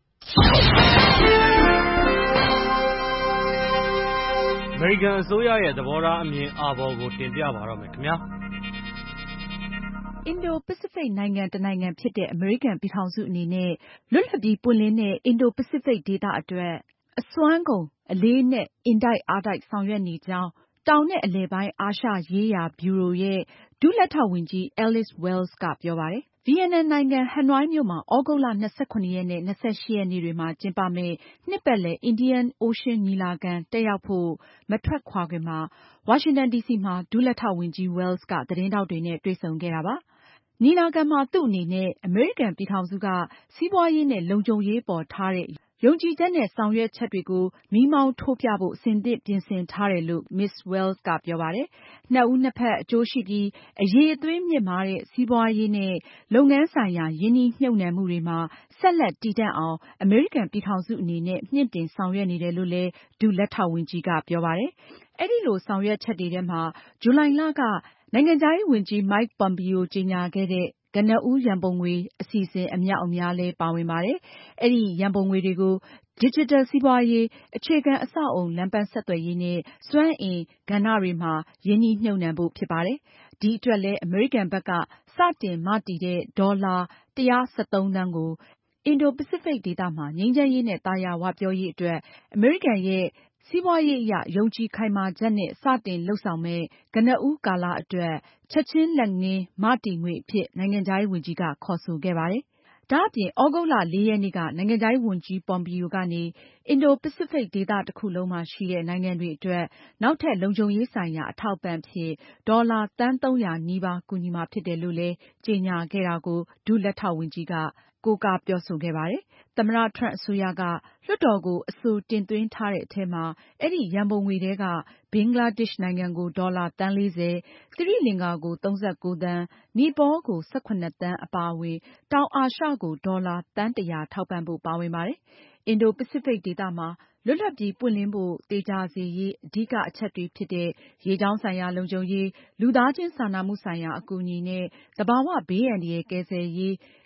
အမေရိကန်အစိုးရရဲ့သဘောထားအမြင်အာဘော်ကိုတင်ပြပါတော့မယ်ခင်ဗျာ။အင်ဒို-ပစိဖိတ်နိုင်ငံတနိုင်ငံဖြစ်တဲ့အမေရိကန်ပြည်ထောင်စုအနေနဲ့လွတ်လပ်ပြီးပွင့်လင်းတဲ့အင်ဒို-ပစိဖိတ်ဒေသအတွက်အစွမ်းကုန်အလေးအနက်အင်တိုက်အားတိုက်ဆောင်ရွက်နေကြောင်းတောင်နဲ့အလယ်ပိုင်းအာရှရေးရာဗျူရိုရဲ့ဒုလက်ထောက်ဝန်ကြီး Alice Wells ကပြောပါတယ်။ ဗီယက်နမ်နိုင်ငံဟနွိုင်းမြို့မှာသြဂုတ်လ ၂၇ ရက်နဲ့ ၂၈ ရက်နေ့တွေမှာကျင်းပမယ့်နှစ်ပတ်လည် Indian Ocean ညီလာခံတက်ရောက်ဖို့မထွက်ခွာခင်မှာဝါရှင်တန်ဒီစီမှာဒုလက်ထောက်ဝန်ကြီး Wells ကသတင်းထောက်တွေနဲ့တွေ့ဆုံခဲ့တာပါ။ ညီလာခံမှာသူ့အနေနဲ့အမေရိကန်ပြည်ထောင်စုကစီးပွားရေးနဲ့လုံခြုံရေးပေါ်ထားတဲ့ယုံကြည်ချက်နဲ့ဆောင်ရွက်ချက်တွေကိုမီးမောင်းထိုးပြဖို့အဆင်သင့်ပြင်ဆင်ထားတယ်လို့ မစ္စ Wells ကပြောပါတယ်။ နှစ်ဦးနှစ်ဖက်အကျိုးရှိပြီးအရည်အသွေးမြင့်မားတဲ့စီးပွားရေးနဲ့လုပ်ငန်းဆိုင်ရာရင်းနှီးမြှုပ်နှံမှုတွေမှာဆက်လက်တည်တံ့အောင်အမေရိကန်ပြည်ထောင်စုအနေနဲ့မြှင့်တင်ဆောင်ရွက်နေတယ်လို့လည်းဒုလက်ထောက်ဝန်ကြီးကပြောပါတယ်။ အဲဒီလိုဆောင်ရွက်ချက်တွေထဲမှာဇူလိုင်လကနိုင်ငံခြားရေးဝန်ကြီး Mike Pompeo ကြေညာခဲ့တဲ့ကနဦးရန်ပုံငွေအစီအစဉ်အမြောက်အများလည်းပါဝင်ပါတယ်။ အဲဒီရန်ပုံငွေတွေကို ဒစ်ဂျစ်တယ်စီးပွားရေး၊ အခြေခံအဆောက်အအုံလမ်းပန်းဆက်သွယ်ရေးနဲ့စွမ်းအင်ကဏ္ဍတွေမှာရင်းနှီးမြှုပ်နှံဖို့ဖြစ်ပါတယ်။ ဒီအတွက်လည်းအမေရိကန်ဘက်ကစတင်မတည်တဲ့ဒေါ်လာ၁၁၃ သန်းကိုအင်ဒို-ပစိဖိတ်ဒေသမှာငြိမ်းချမ်းရေးနဲ့သာယာဝပြောရေးအတွက်အမေရိကန်ရဲ့စီးပွားရေးအရယုံကြည်ခိုင်မာချက်နဲ့စတင်လုပ်ဆောင်မယ့်ကနဦးကာလအတွက်ချက်ချင်းလက်ငင်းမတည်ငွေအဖြစ်နိုင်ငံခြားရေးဝန်ကြီးကခေါ်ဆိုခဲ့ပါတယ်။ ဒါအပြင်သြဂုတ်လ လေးရက်နေ့ကနိုင်ငံခြားရေးဝန်ကြီး Pompeo ကနေအင်ဒို-ပစိဖိတ်ဒေသတခုလုံးမှာရှိတဲ့နိုင်ငံတွေအတွက်နောက်ထပ်လုံခြုံရေးဆိုင်ရာအထောက်အပံ့အဖြစ်ဒေါ်လာသန်းသုံးရာနီးပါးကူညီမှာဖြစ်တယ်လို့လည်းကြေညာခဲ့တာကိုဒုလက်ထောက်ဝန်ကြီးကကိုးကားပြောဆိုခဲ့ပါတယ်။ သမ္မတ Trump အစိုးရကလွှတ်တော်ကိုအဆိုတင်သွင်းထားတဲ့အထဲမှာအဲဒီရန်ပုံငွေထဲကဘင်္ဂလားဒေ့ရှ်နိုင်ငံကိုဒေါ်လာသန်းလေးဆယ်၊ သီရိလင်္ကာကိုသုံးဆယ့်ကိုးသန်း၊ နီပေါကိုဆယ့်ခုနစ်သန်းအပါအဝင်တောင်အာရှကိုဒေါ်လာသန်းတရာထောက်ပံ့ဖို့ပါဝင်ပါတယ်။ အင်ဒို-ပစိဖိတ်ဒေသမှာလွတ်လပ်ပြီးပွင့်လင်းဖို့သေချာစေရေးအဓိကအချက်တွေဖြစ်တဲ့ရေကြောင်းဆိုင်ရာလုံခြုံရေး၊ လူသားချင်းစာနာမှုဆိုင်ရာအကူအညီနဲ့သဘာဝဘေးအန္တရာယ်ကယ်ဆယ်ရေး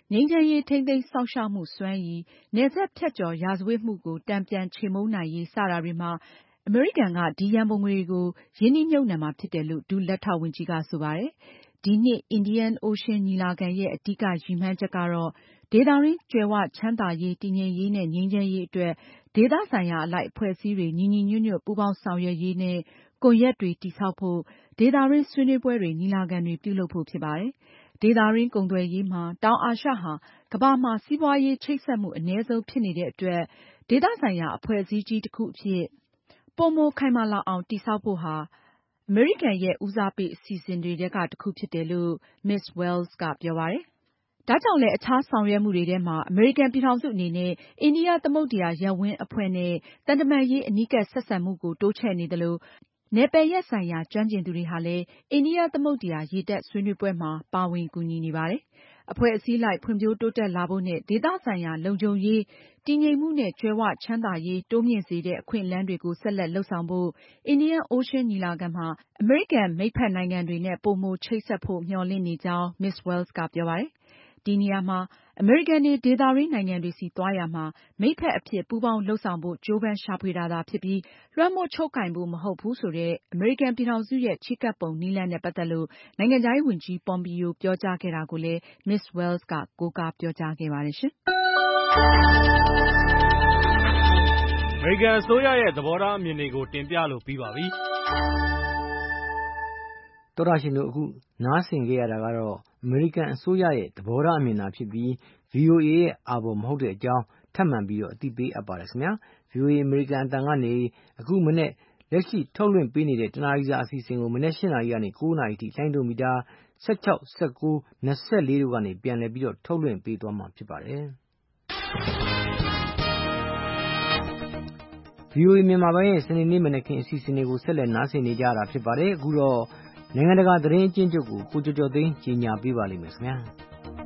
ငြိမ်းချမ်းရေးထိန်းသိမ်းစောင့်ရှောက်မှုစွမ်းရည်၊ နယ်စပ်ဖြတ်ကျော်ရာဇဝတ်မှုကိုတန်ပြန်ချေမှုန်းနိုင်ရေး စတာတွေမှာ အမေရိကန်က ဒီရန်ပုံငွေတွေကို ရင်းနှီးမြှုပ်နှံမှာဖြစ်တယ်လို့ ဒုလက်ထောက်ဝန်ကြီးက ဆိုပါတယ်။ ဒီနှစ် Indian Ocean ညီလာခံရဲ့ အဓိကရည်မှန်းချက်ကတော့ ဒေသတွင်းကြွယ်ဝချမ်းသာရေး၊ တည်ငြိမ်ရေးနဲ့ ငြိမ်းချမ်းရေးအတွက် ဒေသဆိုင်ရာအလိုက် အဖွဲ့အစည်းတွေ ညီညီညွတ်ညွတ်ပူးပေါင်းဆောင်ရွက်ရေးနဲ့ ကွန်ရက်တွေတည်ဆောက်ဖို့၊ ဒေသတွင်းဆွေးနွေးပွဲတွေ၊ ညီလာခံတွေပြုလုပ်ဖို့ဖြစ်ပါတယ်။ ဒေသတွင်းကုန်သွယ်ရေးမှာ တောင်အာရှဟာ ကမ္ဘာမှာ စီးပွားရေးချိတ်ဆက်မှုအနည်းဆုံးဖြစ်နေတဲ့အတွက် ဒေသဆိုင်ရာအဖွဲ့အစည်းကြီးတခုအဖြစ် ပိုမိုခိုင်မာလာအောင်တည်ဆောက်ဖို့ဟာ အမေရိကန်ရဲ့ ဦးစားပေးအစီအစဉ်တွေထဲက တခုဖြစ်တယ်လို့ မစ္စ Wells ကပြောပါတယ်။ ဒါကြောင့်လည်း အခြားဆောင်ရွက်မှုတွေထဲမှာ အမေရိကန်ပြည်ထောင်စုအနေနဲ့ အိန္ဒိယသမုဒ္ဒရာရပ်ဝန်းအဖွဲ့နဲ့ သံတမန်ရေးအနီးကပ်ဆက်ဆံမှုကို တိုးချဲ့နေသလို နယ်ပယ်ရက်ဆိုင်ရာကျွမ်းကျင်သူတွေဟာလည်း အိန္ဒိယသမုဒ္ဒရာရေတပ်ဆွေးနွေးပွဲမှာ ပါဝင်ကူညီနေပါတယ်။ အဖွဲ့အစည်းလိုက်ဖွံ့ဖြိုးတိုးတက်လာဖို့နဲ့ ဒေသဆိုင်ရာလုံခြုံရေး၊ တည်ငြိမ်မှုနဲ့ ကြွယ်ဝချမ်းသာရေးတိုးမြင့်စေတဲ့ အခွင့်အလမ်းတွေကို ဆက်လက်လုပ်ဆောင်ဖို့ Indian Ocean ညီလာခံမှာ အမေရိကန်မိတ်ဖက်နိုင်ငံတွေနဲ့ ပိုမိုချိတ်ဆက်ဖို့ မျှော်လင့်နေကြောင်း မစ္စ Wells ကပြောပါတယ်။ ဒီနေရာမှာ အမေရိကန်တွေ ဒေသတွင်းနိုင်ငံတွေဆီသွားရာမှာ မိတ်ဖက်အဖြစ်ပူးပေါင်းလုပ်ဆောင်ဖို့ ကြိုးပမ်းရှာဖွေတာသာဖြစ်ပြီး လွှမ်းမိုးချုပ်ကိုင်ဖို့မဟုတ်ဘူးဆိုတဲ့ အမေရိကန်ပြည်ထောင်စုရဲ့ ချဉ်းကပ်ပုံနည်းလမ်းနဲ့ ပတ်သက်လို့ နိုင်ငံခြားရေးဝန်ကြီး Pompeo ပြောကြားခဲ့တာကိုလည်း မစ္စ Wells က ကိုးကားပြောကြားခဲ့ပါတယ်ရှင်။အမေရိကန်အစိုးရရဲ့သဘောထားအမြင်တွေကို တင်ပြလို့ပြီးပါပြီ။သောတရှင်တို့အခုနားဆင်ခဲ့ရတာကတော့ အမေရိကန်အစိုးရရဲ့သဘောထားအမြင်သာဖြစ်ပြီး ဗွီအိုအေ ရဲ့အာဘော်မဟုတ်တဲ့အကြောင်းထပ်မံပြီးတော့အသိပေးအပ်ပါတယ်ခင်ဗျာ။ ဗွီအိုအေအမေရိကန်အသံကနေအခုမနေ့လက်ရှိထုတ်လွှင့်ပေးနေတဲ့တနာရီစာအစီအစဉ်ကိုမနေ့ရှစ်နာရီကနေကိုးနာရီထိလိုင်းဒိုမီတာ၁၆၊ ၁၉၊ ၂၄တို့ကနေပြန်လည်ပြီးတော့ထုတ်လွှင့်ပေးသွားမှာဖြစ်ပါတယ်။ ဗွီအိုအေမြန်မာပိုင်းရဲ့စနေနေ့မနက်ခင်းအစီအစဉ်တွေကိုဆက်လက်နားဆင်နေကြရတာဖြစ်ပါတယ်။အခုတော့နိုင်ငံတကာသတင်းအကျဉ်းချုပ်ကိုကိုကျော်ကျော်သိန်းကြီးညာပေးပါလိမ့်မယ်ခင်ဗျာ။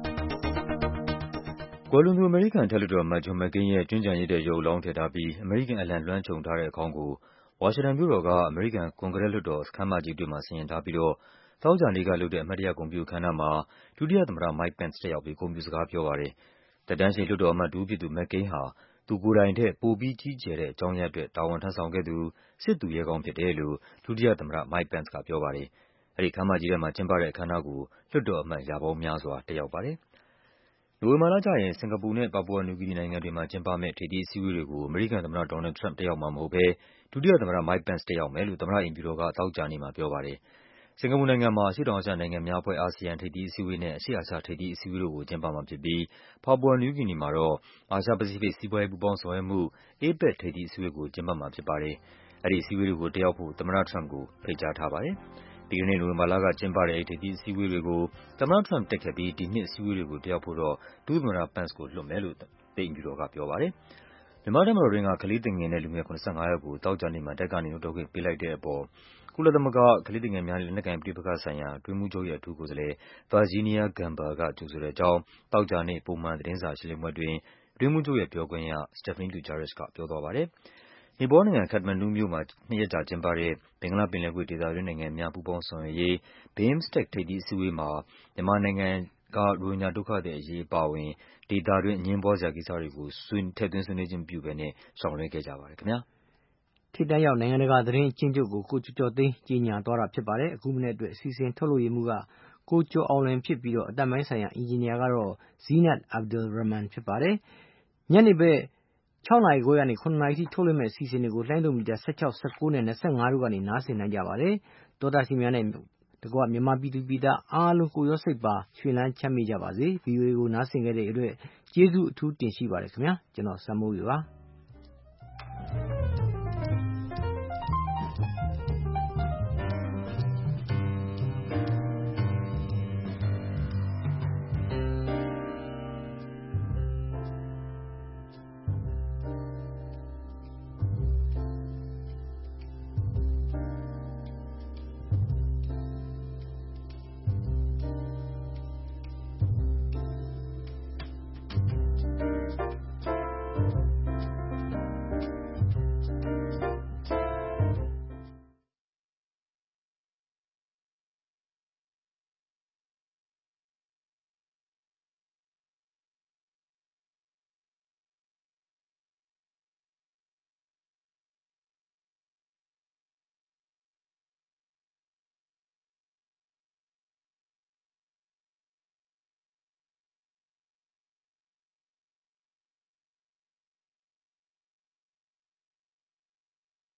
ကွယ်လွန်သူအမေရိကန်အထက်လွှတ်တော်အမတ် John McCain ရဲ့ ကြွင်းကျန်ရစ်တဲ့ရုပ်အလောင်းထည့်ထားပြီး အမေရိကန်အလံလွှမ်းခြုံထားတဲ့အခေါင်းကို ဝါရှင်တန်မြို့တော်က အမေရိကန်ကွန်ဂရက်လွှတ်တော်ခန်းမကြီးအတွင်းမှာ ဆင်ယဉ်ထားပြီးတော့ သောကြာနေ့ကလုပ်တဲ့အမှတ်တရဂုဏ်ပြုအခမ်းအနားမှာ ဒုတိယသမ္မတ Mike Pence တက်ရောက်ပြီး ဂုဏ်ပြုစကားပြောပါတယ်။ သက်တမ်းရှည်လွှတ်တော်အမတ်တဦးဖြစ်သူ McCain ဟာ သူကိုယ်တိုင်ထက် ပိုပြီးကြီးကျယ်တဲ့အကြောင်းရပ်အတွက် တာဝန်ထမ်းဆောင်ခဲ့သူ၊ စစ်သူရဲကောင်းဖြစ်တယ်လို့ ဒုတိယသမ္မတ Mike Pence ကပြောပါတယ်။ အဲဒီခန်းမကြီးထဲမှာကျင်းပတဲ့အခမ်းအနားကို လွှတ်တော်အမတ် ရာပေါင်းများစွာ တက်ရောက်ပါတယ်။ နိုဝင်ဘာလကျရင် စင်္ကာပူနဲ့ ပါပူဝါနယူးဂီနီနိုင်ငံတွေမှာကျင်းပမယ့် ထိပ်သီးအစည်းအဝေးတွေကို အမေရိကန်သမ္မတ ဒေါ်နယ်လ်ဒ် ထရမ့်ပ် တက်ရောက်မှာမဟုတ်ဘဲ ဒုတိယသမ္မတ Mike Pence တက်ရောက်မယ်လို့ သမ္မတအိမ်ဖြူတော်က သောကြာနေ့မှာပြောပါတယ်။ စင်္ကာပူနိုင်ငံမှာ အရှေ့တောင်အာရှနိုင်ငံများအဖွဲ့ အာဆီယံ ထိပ်သီးအစည်းအဝေးနဲ့ အရှေ့အာရှထိပ်သီးအစည်းအဝေးတို့ကို ကျင်းပမှာဖြစ်ပြီး ပါပူဝါနယူးဂီနီမှာတော့ အာရှ-ပစိဖိတ် စီးပွားရေးပူးပေါင်းဆောင်ရွက်မှု အေပက် ထိပ်သီးအစည်းအဝေးကို ကျင်းပမှာဖြစ်ပါတယ်။ အဲဒီအစည်းအဝေးတွေကိုတက်ရောက်ဖို့ သမ္မတထရမ့်ပ်ကို ဖိတ်ကြားထားပါတယ်။ ပြီးခဲ့တဲ့နှစ် နိုဝင်ဘာလကကျင်းပတဲ့ အဲဒီထိပ်သီးအစည်းအဝေးတွေကို သမ္မတထရမ့်ပ်တက်ခဲ့ပြီး ဒီနှစ်အစည်းအဝေးတွေကို တက်ရောက်ဖို့တော့ ဒုသမ္မတ Pence ကိုလွှတ်မယ်လို့ အိမ်ဖြူတော်ကပြောပါတယ်။ မြန်မာ့တပ်မတော်တွင်းက ကလေးသူငယ်နဲ့ လူငယ် ၇၅ ယောက်ကို သောကြာနေ့မှာ တပ်ကနေနုတ်ထွက်ခွင့်ပေးလိုက်တဲ့အပေါ် ကုလသမဂ္ဂ ကလေးသူငယ်များနဲ့ လက်နက်ကိုင်ပဋိပက္ခဆိုင်ရာ အတွင်းရေးမှူးချုပ်ရဲ့ အထူးကိုယ်စားလှယ် Virginia Gamba က ကြိုဆိုတဲ့အကြောင်း သောကြာနေ့ ပုံမှန်သတင်းစာရှင်းလင်းပွဲအတွင်း အတွင်းရေးမှူးချုပ်ရဲ့ပြောခွင့်ရ Stéphane Dujarric ကပြောသွားပါတယ်။ နီပေါနိုင်ငံ၊ ခတ္တမန်ဒူမြို့မှာ နှစ်ရက်ကြာကျင်းပတဲ့ ဘင်္ဂလားပင်လယ်ကွေ့ဒေသတွင်းနိုင်ငံများ ပူးပေါင်းဆောင်ရွက်ရေး BIMSTEC ထိပ်သီးအစည်းအဝေးမှာ မြန်မာနိုင်ငံက ရိုဟင်ဂျာဒုက္ခသည်အရေးအပါအဝင် ဒေသတွင်း အငြင်းပွားစရာကိစ္စတွေကို ထည့်သွင်းဆွေးနွေးခြင်းမပြုဘဲ ရှောင်လွှဲခဲ့ကြပါတယ်ခင်ဗျာ။ထိပ်တန်းရောက်နိုင်ငံတကာသတင်းအကျဉ်းချုပ်ကိုကိုကျော်ကျော်သိန်းကြီးညာသွားတာဖြစ်ပါတယ်။အခုမနေ့အတွက်အစီအစဉ်ထုတ်လုပ်ရေးမှူးကကိုကျော်အောင်လွင်ဖြစ်ပြီးတော့အတတ်ပိုင်းဆိုင်ရာအင်ဂျင်နီယာကတော့ Zeenat Abdul Rahman ဖြစ်ပါတယ်။ညနေဘက်၆နာရီခွဲကနေ၇နာရီထိထုတ်လွှင့်မယ့်အစီအစဉ်တွေကိုလိုင်းဒိုမီတာ၁၆၊ ၁၉နဲ့၂၅တို့ကနေနားဆင်နိုင်ကြပါတယ်။သောတာရှင်များနဲ့တကွမြန်မာပြည်သူပြည်သားအားလုံးကိုရောစိတ်ပါရွှင်လန်းချမ်းမြေ့ကြပါစေ။ ဗွီအိုအေကိုနားဆင်ခဲ့တဲ့အတွက်ကျေးဇူးအထူးတင်ရှိပါတယ်ခင်ဗျာ။ကျွန်တော်စံမိုးေ၀ ပါ။